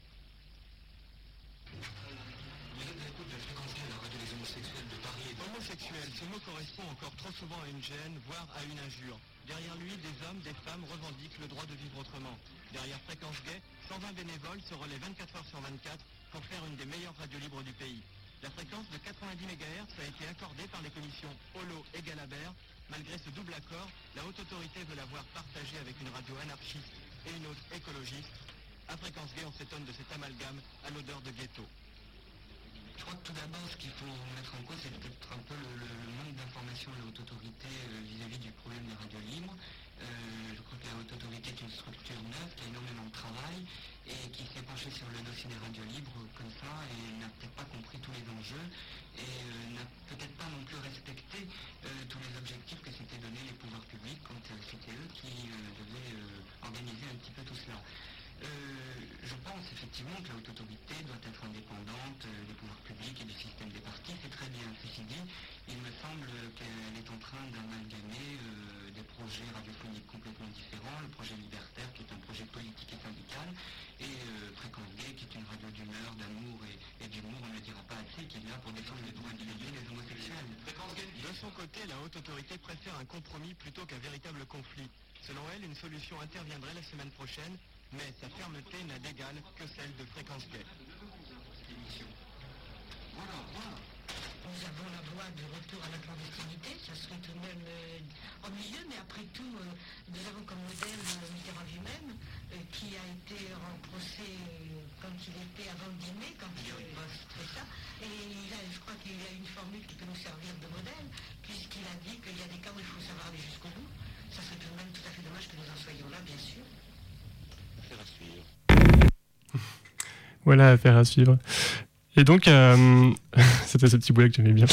Vous êtes à l'écoute de Fréquence Gay, la radio des homosexuels de Paris. Homosexuel, ce mot correspond encore trop souvent à une gêne, voire à une injure. Derrière lui, des hommes, des femmes revendiquent le droit de vivre autrement. Derrière Fréquence Gay, cent vingt bénévoles se relaient vingt-quatre heures sur vingt-quatre pour faire une des meilleures radios libres du pays. La fréquence de quatre-vingt-dix mégahertz a été accordée par les commissions Holo et Galabert. Malgré ce double accord, la haute autorité veut la voir partagée avec une radio anarchiste et une autre écologiste. À Fréquence Gay, on s'étonne de cet amalgame à l'odeur de ghetto. Je crois que tout d'abord, ce qu'il faut mettre en cause, c'est peut-être un peu le, le, le manque d'information de la haute autorité euh, vis-à-vis du problème des radios libres. Euh, je crois que la haute autorité est une structure neuve qui a énormément de travail et qui s'est penchée sur le dossier des radios libres comme ça et n'a peut-être pas compris tous les enjeux et euh, n'a peut-être pas non plus respecté euh, tous les objectifs que s'étaient donnés les pouvoirs publics quand euh, c'était eux qui euh, devaient euh, organiser un petit peu tout cela. Euh, je pense effectivement que la haute autorité doit être indépendante euh, des pouvoirs publics et du système des partis, c'est très bien. Ceci dit, il me semble qu'elle est en train d'amalgamer euh, des projets radiophoniques complètement différents. Le projet Libertaire, qui est un projet politique et syndical, et euh, Fréquence Gay, qui est une radio d'humeur, d'amour et, et d'humour, on ne le dira pas assez, qui est là pour défendre les droits individuels et les homosexuels. De son côté, la haute autorité préfère un compromis plutôt qu'un véritable conflit. Selon elle, une solution interviendrait la semaine prochaine, mais sa fermeté n'a d'égal que celle de Fréquence Gay. Voilà, voilà. Nous avons la voie du retour à la clandestinité, ça serait tout de même euh, ennuyeux, mais après tout, euh, nous avons comme modèle euh, Mitterrand lui-même, euh, qui a été en procès euh, quand il était avant le dîner, quand il a fait ça, et il a, je crois qu'il y a une formule qui peut nous servir de modèle, puisqu'il a dit qu'il y a des cas où il faut savoir aller jusqu'au bout. Ça serait tout de même tout à fait dommage que nous en soyons là, bien sûr. Affaire à suivre. Voilà, affaire à suivre. Et donc, euh, c'était ce petit boulet que j'aimais bien.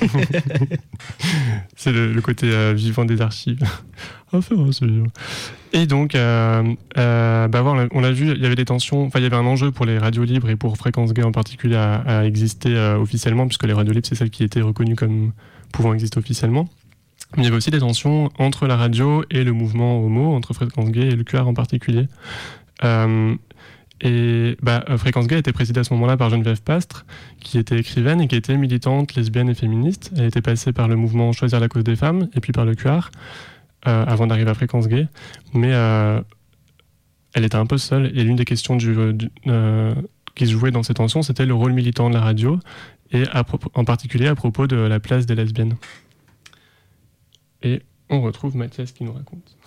C'est le, le côté euh, vivant des archives. Affaire à suivre. Et donc, euh, euh, bah voilà, on l'a vu, il y avait des tensions, enfin il y avait un enjeu pour les radios libres et pour Fréquence Gay en particulier à, à exister euh, officiellement, puisque les radios libres, c'est celles qui étaient reconnues comme pouvant exister officiellement. Mais il y avait aussi des tensions entre la radio et le mouvement homo, entre Fréquence Gay et le Q R en particulier. Euh, Et bah, Fréquence Gay était présidée à ce moment-là par Geneviève Pastre, qui était écrivaine et qui était militante, lesbienne et féministe. Elle était passée par le mouvement Choisir la cause des femmes et puis par le Q R, euh, avant d'arriver à Fréquence Gay. Mais euh, elle était un peu seule. Et l'une des questions du, du, euh, qui se jouait dans ces tensions, c'était le rôle militant de la radio, et à propos, en particulier à propos de la place des lesbiennes. Et on retrouve Mathias qui nous raconte.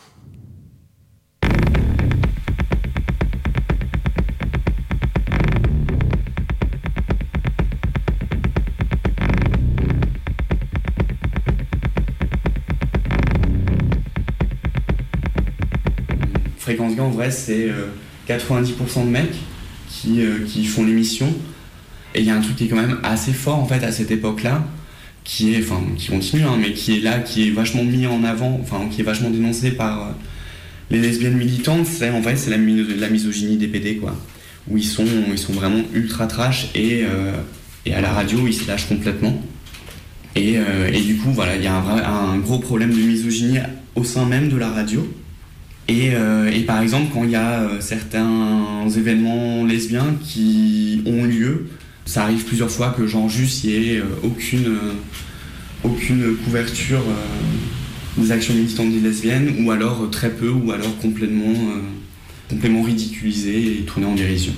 Fréquence Gay, en vrai, c'est euh, quatre-vingt-dix pour cent de mecs qui, euh, qui font l'émission. Et il y a un truc qui est quand même assez fort, en fait, à cette époque-là, qui est, enfin, qui continue, hein, mais qui est là, qui est vachement mis en avant, enfin, qui est vachement dénoncé par euh, les lesbiennes militantes. C'est, en fait, c'est la, la misogynie des P D, quoi. Où ils sont, ils sont vraiment ultra trash et, euh, et à la radio, ils se lâchent complètement. Et, euh, et du coup, voilà, il y a un, vrai, un gros problème de misogynie au sein même de la radio. Et, euh, et par exemple, quand il y a euh, certains événements lesbiens qui ont lieu, ça arrive plusieurs fois que genre juste il n'y ait euh, aucune, euh, aucune couverture euh, des actions militantes des lesbiennes, ou alors euh, très peu, ou alors complètement, euh, complètement ridiculisé et tourné en dérision.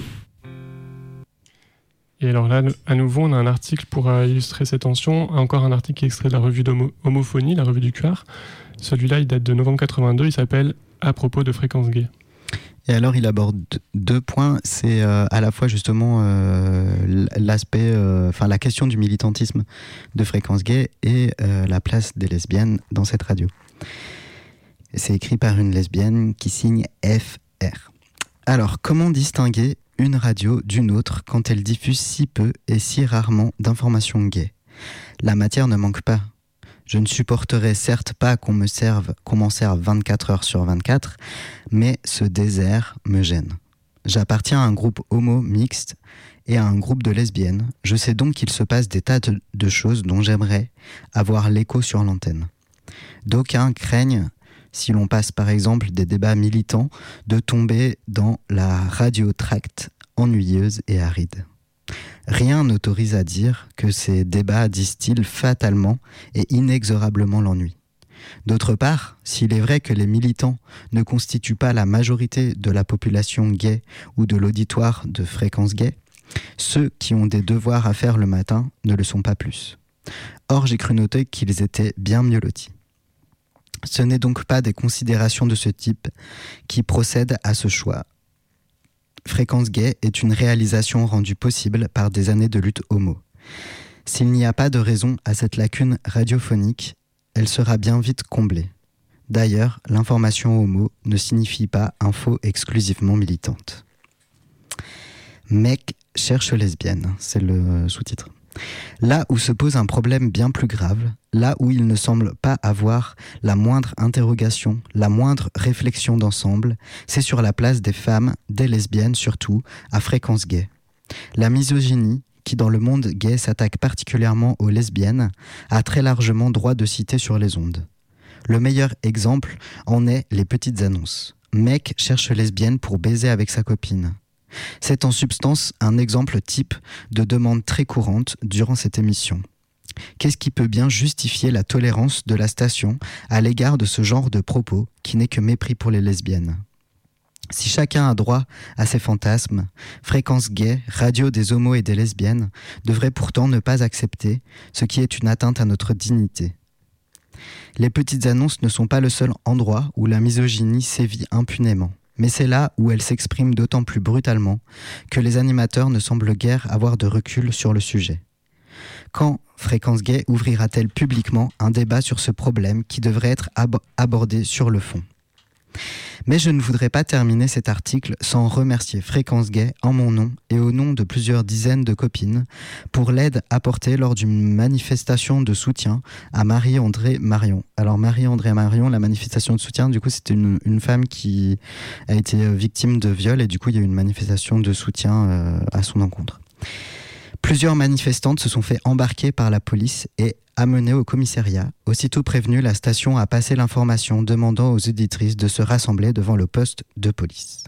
Et alors là, à nouveau, on a un article pour euh, illustrer ces tensions, encore un article qui est extrait de la revue d'Homophonie, la revue du Q R. Celui-là, il date de novembre quatre-vingt-deux, il s'appelle « À propos de Fréquence Gay ». Et alors, il aborde deux points. C'est euh, à la fois justement euh, l'aspect, enfin euh, la question du militantisme de Fréquence Gay et euh, la place des lesbiennes dans cette radio. C'est écrit par une lesbienne qui signe F R. Alors, comment distinguer une radio d'une autre quand elle diffuse si peu et si rarement d'informations gays ? La matière ne manque pas. Je ne supporterai certes pas qu'on me serve, qu'on m'en serve vingt-quatre heures sur vingt-quatre, mais ce désert me gêne. J'appartiens à un groupe homo mixte et à un groupe de lesbiennes. Je sais donc qu'il se passe des tas de choses dont j'aimerais avoir l'écho sur l'antenne. D'aucuns craignent, si l'on passe par exemple des débats militants, de tomber dans la radiotracte ennuyeuse et aride. Rien n'autorise à dire que ces débats distillent fatalement et inexorablement l'ennui. D'autre part, s'il est vrai que les militants ne constituent pas la majorité de la population gay ou de l'auditoire de Fréquence Gay, ceux qui ont des devoirs à faire le matin ne le sont pas plus. Or, j'ai cru noter qu'ils étaient bien mieux lotis. Ce n'est donc pas des considérations de ce type qui procèdent à ce choix. Fréquence Gay est une réalisation rendue possible par des années de lutte homo. S'il n'y a pas de raison à cette lacune radiophonique, elle sera bien vite comblée. D'ailleurs, l'information homo ne signifie pas info exclusivement militante. Mec cherche lesbienne, c'est le sous-titre. Là où se pose un problème bien plus grave, là où il ne semble pas avoir la moindre interrogation, la moindre réflexion d'ensemble, c'est sur la place des femmes, des lesbiennes surtout, à Fréquence Gay. La misogynie, qui dans le monde gay s'attaque particulièrement aux lesbiennes, a très largement droit de citer sur les ondes. Le meilleur exemple en est les petites annonces. Mec cherche lesbienne pour baiser avec sa copine. C'est en substance un exemple type de demande très courante durant cette émission. Qu'est-ce qui peut bien justifier la tolérance de la station à l'égard de ce genre de propos qui n'est que mépris pour les lesbiennes ? Si chacun a droit à ses fantasmes, Fréquence Gay, radio des homos et des lesbiennes, devrait pourtant ne pas accepter ce qui est une atteinte à notre dignité. Les petites annonces ne sont pas le seul endroit où la misogynie sévit impunément, mais c'est là où elle s'exprime d'autant plus brutalement que les animateurs ne semblent guère avoir de recul sur le sujet. Quand Fréquence Gay ouvrira-t-elle publiquement un débat sur ce problème qui devrait être ab- abordé sur le fond ? Mais je ne voudrais pas terminer cet article sans remercier Fréquence Gay en mon nom et au nom de plusieurs dizaines de copines pour l'aide apportée lors d'une manifestation de soutien à Marie-André Marion. Alors Marie-André Marion, la manifestation de soutien, du coup c'était une, une femme qui a été victime de viol et du coup il y a eu une manifestation de soutien euh, à son encontre. Plusieurs manifestantes se sont fait embarquer par la police et amenées au commissariat. Aussitôt prévenue, la station a passé l'information demandant aux auditrices de se rassembler devant le poste de police.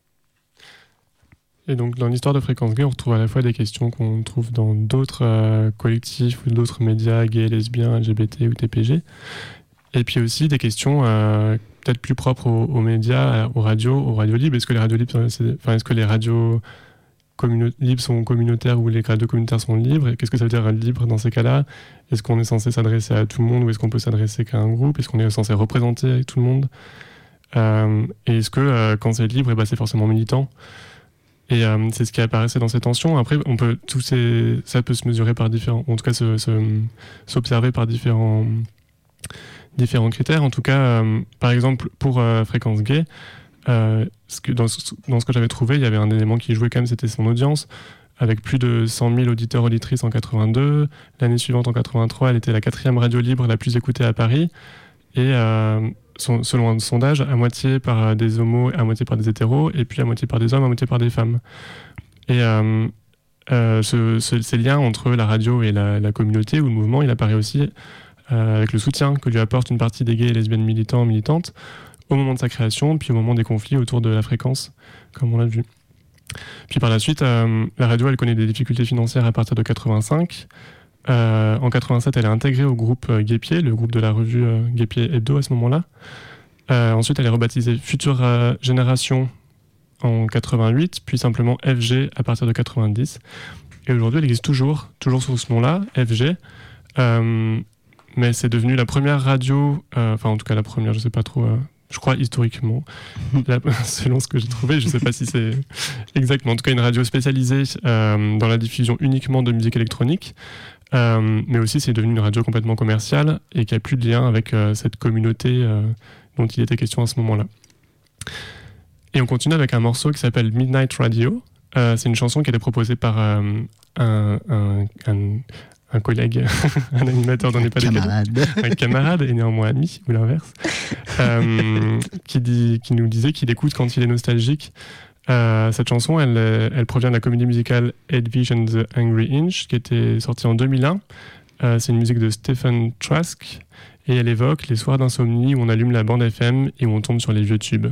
Et donc dans l'histoire de Fréquence Gay, on retrouve à la fois des questions qu'on trouve dans d'autres euh, collectifs ou d'autres médias gays, lesbiens, L G B T ou T P G. Et puis aussi des questions euh, peut-être plus propres aux, aux médias, aux radios, aux radios libres. Est-ce que les radios libres, c'est, enfin, est-ce que les radios Communo- libres sont communautaires ou les radios communautaires sont libres? Et qu'est-ce que ça veut dire libre dans ces cas-là? Est-ce qu'on est censé s'adresser à tout le monde ou est-ce qu'on peut s'adresser qu'à un groupe? Est-ce qu'on est censé représenter tout le monde? euh, Et est-ce que euh, quand c'est libre, et ben, c'est forcément militant? Et euh, c'est ce qui apparaissait dans ces tensions. Après, on peut, tous ces, ça peut se mesurer par différents, en tout cas se, se, s'observer par différents, différents critères. En tout cas, euh, par exemple, pour euh, Fréquence Gay, Euh, ce que, dans, ce, dans ce que j'avais trouvé, il y avait un élément qui jouait quand même, c'était son audience, avec plus de cent mille auditeurs auditrices en quatre-vingt-deux. L'année suivante, en quatre-vingt-trois, elle était la quatrième radio libre la plus écoutée à Paris. Et euh, son, selon un sondage, à moitié par des homos, à moitié par des hétéros, et puis à moitié par des hommes, à moitié par des femmes. Et euh, euh, ce, ce, ces liens entre la radio et la, la communauté ou le mouvement, il apparaît aussi euh, avec le soutien que lui apporte une partie des gays et lesbiennes militants, militantes, au moment de sa création, puis au moment des conflits autour de la fréquence, comme on l'a vu. Puis par la suite, euh, la radio, elle connaît des difficultés financières à partir de quatre-vingt-cinq. Euh, en quatre-vingt-sept, elle est intégrée au groupe euh, Guépier, le groupe de la revue euh, Guépier Hebdo à ce moment-là. Euh, ensuite, elle est rebaptisée Future euh, Génération en quatre-vingt-huit, puis simplement F G à partir de quatre-vingt-dix. Et aujourd'hui, elle existe toujours, toujours sous ce nom-là, F G. Euh, mais c'est devenu la première radio, euh, enfin en tout cas la première, je sais pas trop... Euh, je crois historiquement, là, selon ce que j'ai trouvé, je ne sais pas si c'est exact, mais en tout cas une radio spécialisée euh, dans la diffusion uniquement de musique électronique, euh, mais aussi c'est devenu une radio complètement commerciale et qui n'a plus de lien avec euh, cette communauté euh, dont il était question à ce moment-là. Et on continue avec un morceau qui s'appelle Midnight Radio. Euh, c'est une chanson qui a été proposée par euh, un, un, un un collègue, un animateur d'On n'est pas des cadeaux, un camarade et néanmoins ami, ou l'inverse, euh, qui, dit, qui nous disait qu'il écoute quand il est nostalgique. Euh, cette chanson, elle, elle provient de la comédie musicale Ed Vision the Angry Inch, qui était sortie en deux mille un. Euh, c'est une musique de Stephen Trask, et elle évoque les soirs d'insomnie où on allume la bande F M et où on tombe sur les vieux tubes.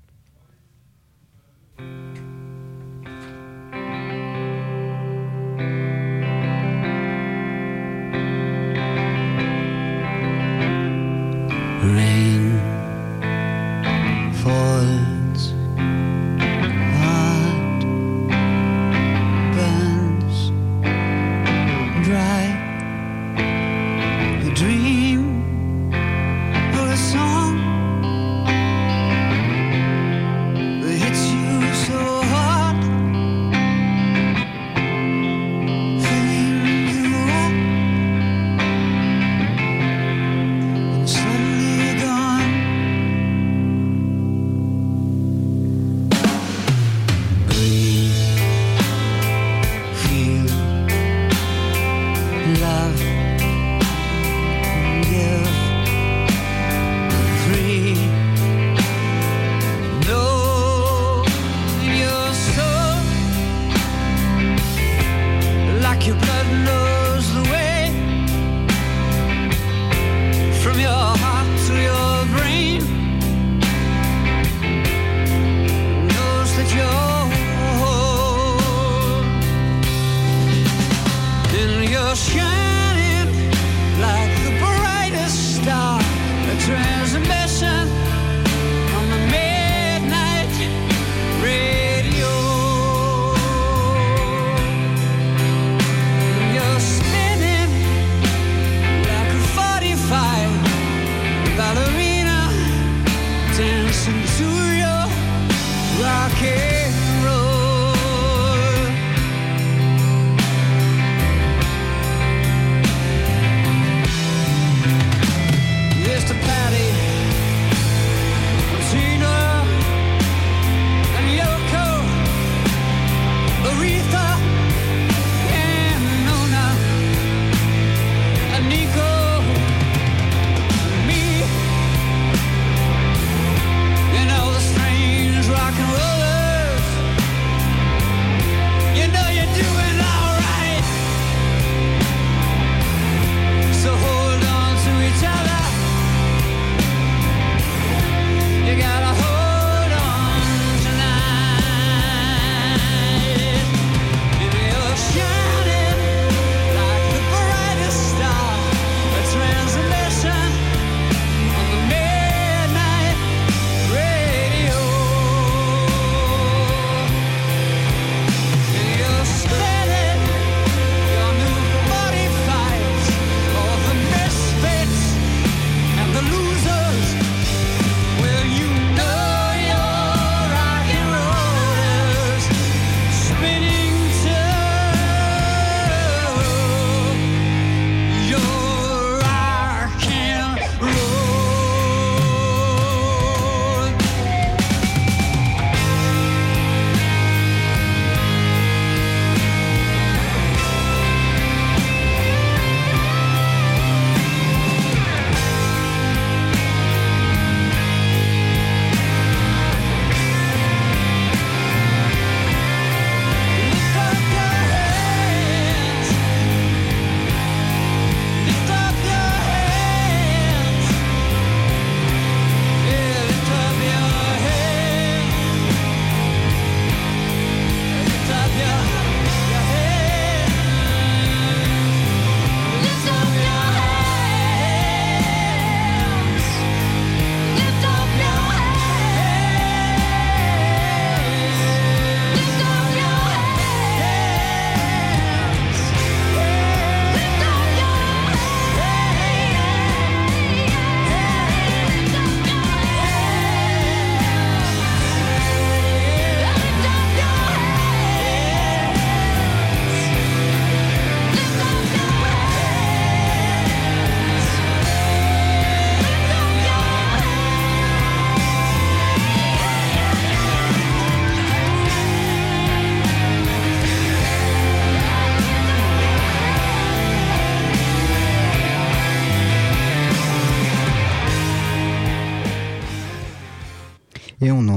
Rain falls, heart burns dry. A dream or a song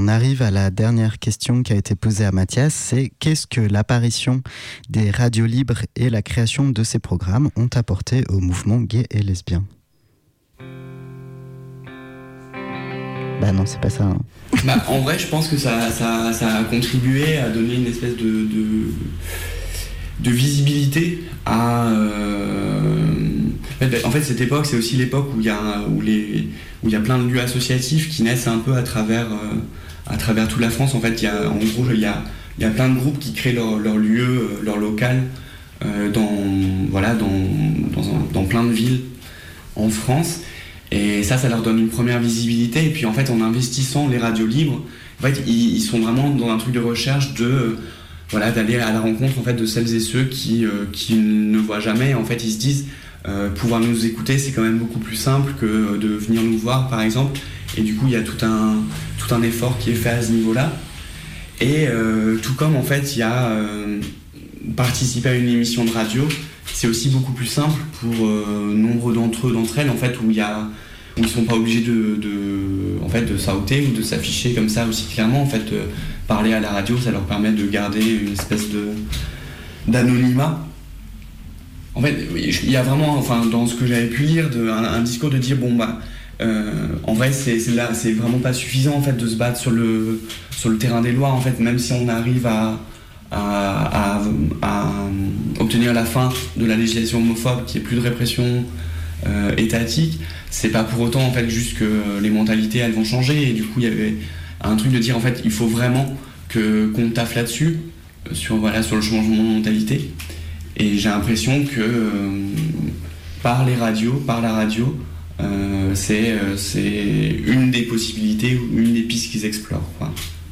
on arrive à la dernière question qui a été posée à Mathias, c'est qu'est-ce que l'apparition des radios libres et la création de ces programmes ont apporté au mouvement gay et lesbien? Bah non, c'est pas ça. Hein. Bah, en vrai, je pense que ça, ça, ça a contribué à donner une espèce de, de, de visibilité à... Euh... En fait, cette époque, c'est aussi l'époque où il y a, où les, où il y a plein de lieux associatifs qui naissent un peu à travers, euh, à travers toute la France. En fait, il y a, en gros, il y a, il y a plein de groupes qui créent leur, leur lieu, leur local euh, dans, voilà, dans, dans, un, dans plein de villes en France. Et ça, ça leur donne une première visibilité. Et puis en fait, en investissant les radios libres, en fait, ils, ils sont vraiment dans un truc de recherche de, euh, voilà, d'aller à la rencontre en fait de celles et ceux qui, euh, qui ne voient jamais. En fait, ils se disent euh, pouvoir nous écouter, c'est quand même beaucoup plus simple que de venir nous voir, par exemple. Et du coup, il y a tout un tout un effort qui est fait à ce niveau-là. Et euh, tout comme en fait, il y a euh, participer à une émission de radio. C'est aussi beaucoup plus simple pour euh, nombre d'entre eux, d'entre elles, en fait, où il y a, où ils sont pas obligés de, de, en fait, de sauter ou de s'afficher comme ça aussi clairement. En fait, euh, parler à la radio, ça leur permet de garder une espèce de d'anonymat. En fait, il y a vraiment, enfin, dans ce que j'avais pu lire, de, un, un discours de dire bon bah, euh, en vrai, c'est, c'est là, c'est vraiment pas suffisant en fait de se battre sur le sur le terrain des lois. En fait, même si on arrive à À, à, à obtenir la fin de la législation homophobe, qu'il n'y ait plus de répression euh, étatique, c'est pas pour autant en fait juste que les mentalités elles vont changer. Et du coup il y avait un truc de dire en fait il faut vraiment que qu'on taffe là-dessus sur voilà sur le changement de mentalité. Et j'ai l'impression que euh, par les radios, par la radio, euh, c'est euh, c'est une des possibilités ou une des pistes qu'ils explorent, quoi.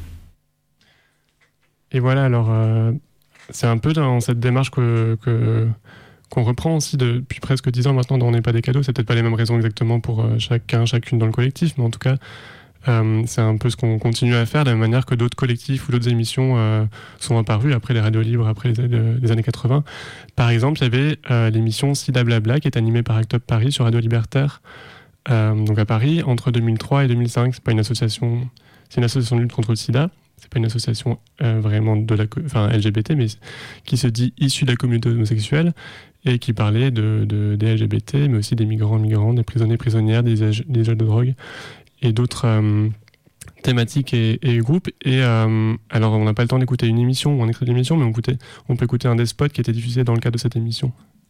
Et voilà, alors euh, c'est un peu dans cette démarche que, que, qu'on reprend aussi depuis presque dix ans maintenant dans On n'est pas des cadeaux. C'est peut-être pas les mêmes raisons exactement pour euh, chacun, chacune dans le collectif, mais en tout cas, euh, c'est un peu ce qu'on continue à faire de la même manière que d'autres collectifs ou d'autres émissions euh, sont apparues après les radios libres, après les, les années quatre-vingts. Par exemple, il y avait euh, l'émission Sida Blabla qui est animée par Act Up Paris sur Radio Libertaire, euh, donc à Paris, entre deux mille trois et deux mille cinq. C'est pas une association, c'est une association de lutte contre le sida. C'est pas une association euh, vraiment de la, enfin L G B T, mais qui se dit issue de la communauté homosexuelle et qui parlait de, de des L G B T, mais aussi des migrants, migrantes, des prisonniers, prisonnières, des usagers des de drogue et d'autres euh, thématiques et, et groupes. Et euh, alors, on n'a pas le temps d'écouter une émission ou un extrait d'émission, mais on, écoutait, on peut écouter un des spots qui était diffusé dans le cadre de cette émission.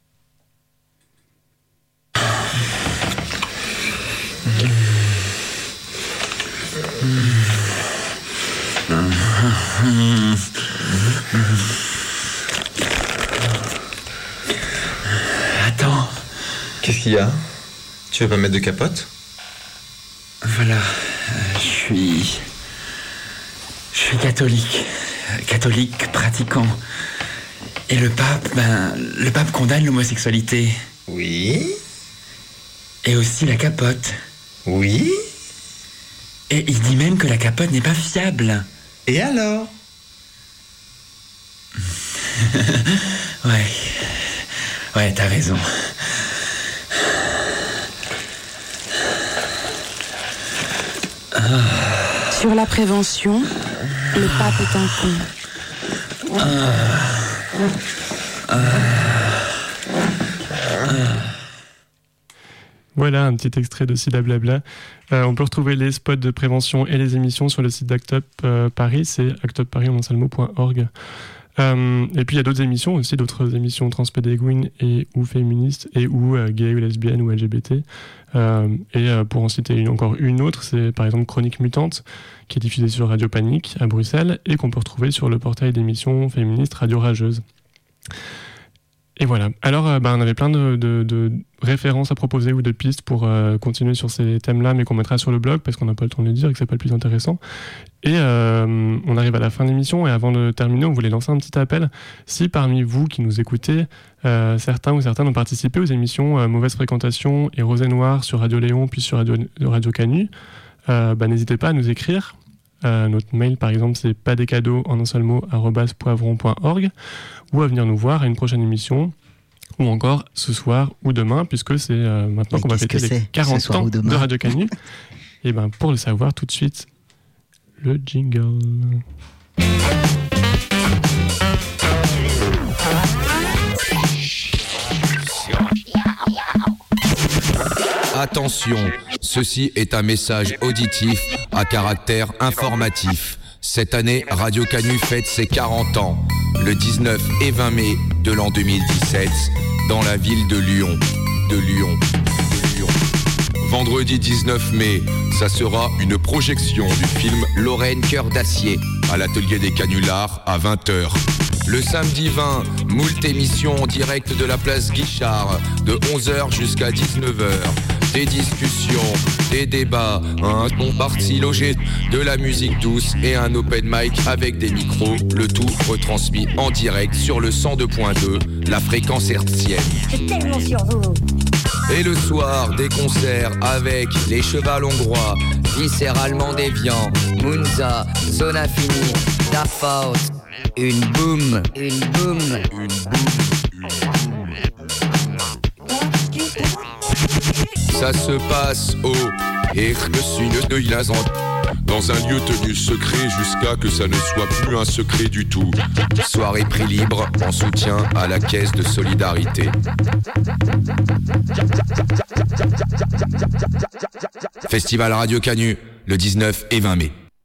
Attends. Qu'est-ce qu'il y a? Tu veux pas mettre de capote? Voilà, euh, je suis... Je suis catholique. Catholique pratiquant. Et le pape, ben... Le pape condamne l'homosexualité. Oui. Et aussi la capote. Oui. Et il dit même que la capote n'est pas fiable. Et alors? Ouais. Ouais, t'as raison. Sur la prévention, le pape est un con. Voilà un petit extrait de Sida Blabla. Euh, on peut retrouver les spots de prévention et les émissions sur le site d'Act Up euh, Paris, c'est act up paris en un seul mot point org. Euh, et puis il y a d'autres émissions aussi, d'autres émissions transpédéguines et ou féministes et ou euh, gays ou lesbiennes ou L G B T. Euh, et euh, pour en citer une, encore une autre, c'est par exemple Chronique Mutante, qui est diffusée sur Radio Panique à Bruxelles et qu'on peut retrouver sur le portail d'émissions féministes Radio Rageuse. Et voilà. Alors, euh, bah, on avait plein de, de, de références à proposer ou de pistes pour euh, continuer sur ces thèmes-là, mais qu'on mettra sur le blog parce qu'on n'a pas le temps de le dire et que c'est pas le plus intéressant. Et euh, on arrive à la fin de l'émission et avant de terminer, on voulait lancer un petit appel. Si parmi vous qui nous écoutez, euh, certains ou certaines ont participé aux émissions euh, Mauvaise Fréquentation et Rosé Noir sur Radio Léon puis sur Radio, Radio Canu, euh, bah, n'hésitez pas à nous écrire. Euh, notre mail par exemple c'est pas des cadeaux en un seul mot arobase poivron point org ou à venir nous voir à une prochaine émission ou encore ce soir ou demain puisque c'est euh, maintenant Mais qu'on va fêter les quarante ans de Radio Canu. Et ben pour le savoir tout de suite le jingle. Attention, ceci est un message auditif à caractère informatif. Cette année, Radio Canu fête ses quarante ans, le dix-neuf et vingt mai de l'an deux mille dix-sept, dans la ville de Lyon. De Lyon. De Lyon. Vendredi dix-neuf mai, ça sera une projection du film Lorraine Cœur d'Acier à l'atelier des Canulars à vingt heures. Le samedi vingt, moult émissions en direct de la place Guichard de onze heures jusqu'à dix-neuf heures. Des discussions, des débats, un comparti logé, de la musique douce et un open mic avec des micros, le tout retransmis en direct sur le cent deux point deux, la fréquence hertzienne. C'est tellement sur vous. Et le soir, des concerts avec les Chevals Hongrois, Viscéralement Déviant, Munza, Zone Infinie, Daft, une boum, une boum, une boum. Ça se passe au Ergesune de Ilazan, dans un lieu tenu secret jusqu'à que ça ne soit plus un secret du tout. Soirée prix libre en soutien à la caisse de solidarité. Festival Radio Canu, le dix-neuf et vingt mai.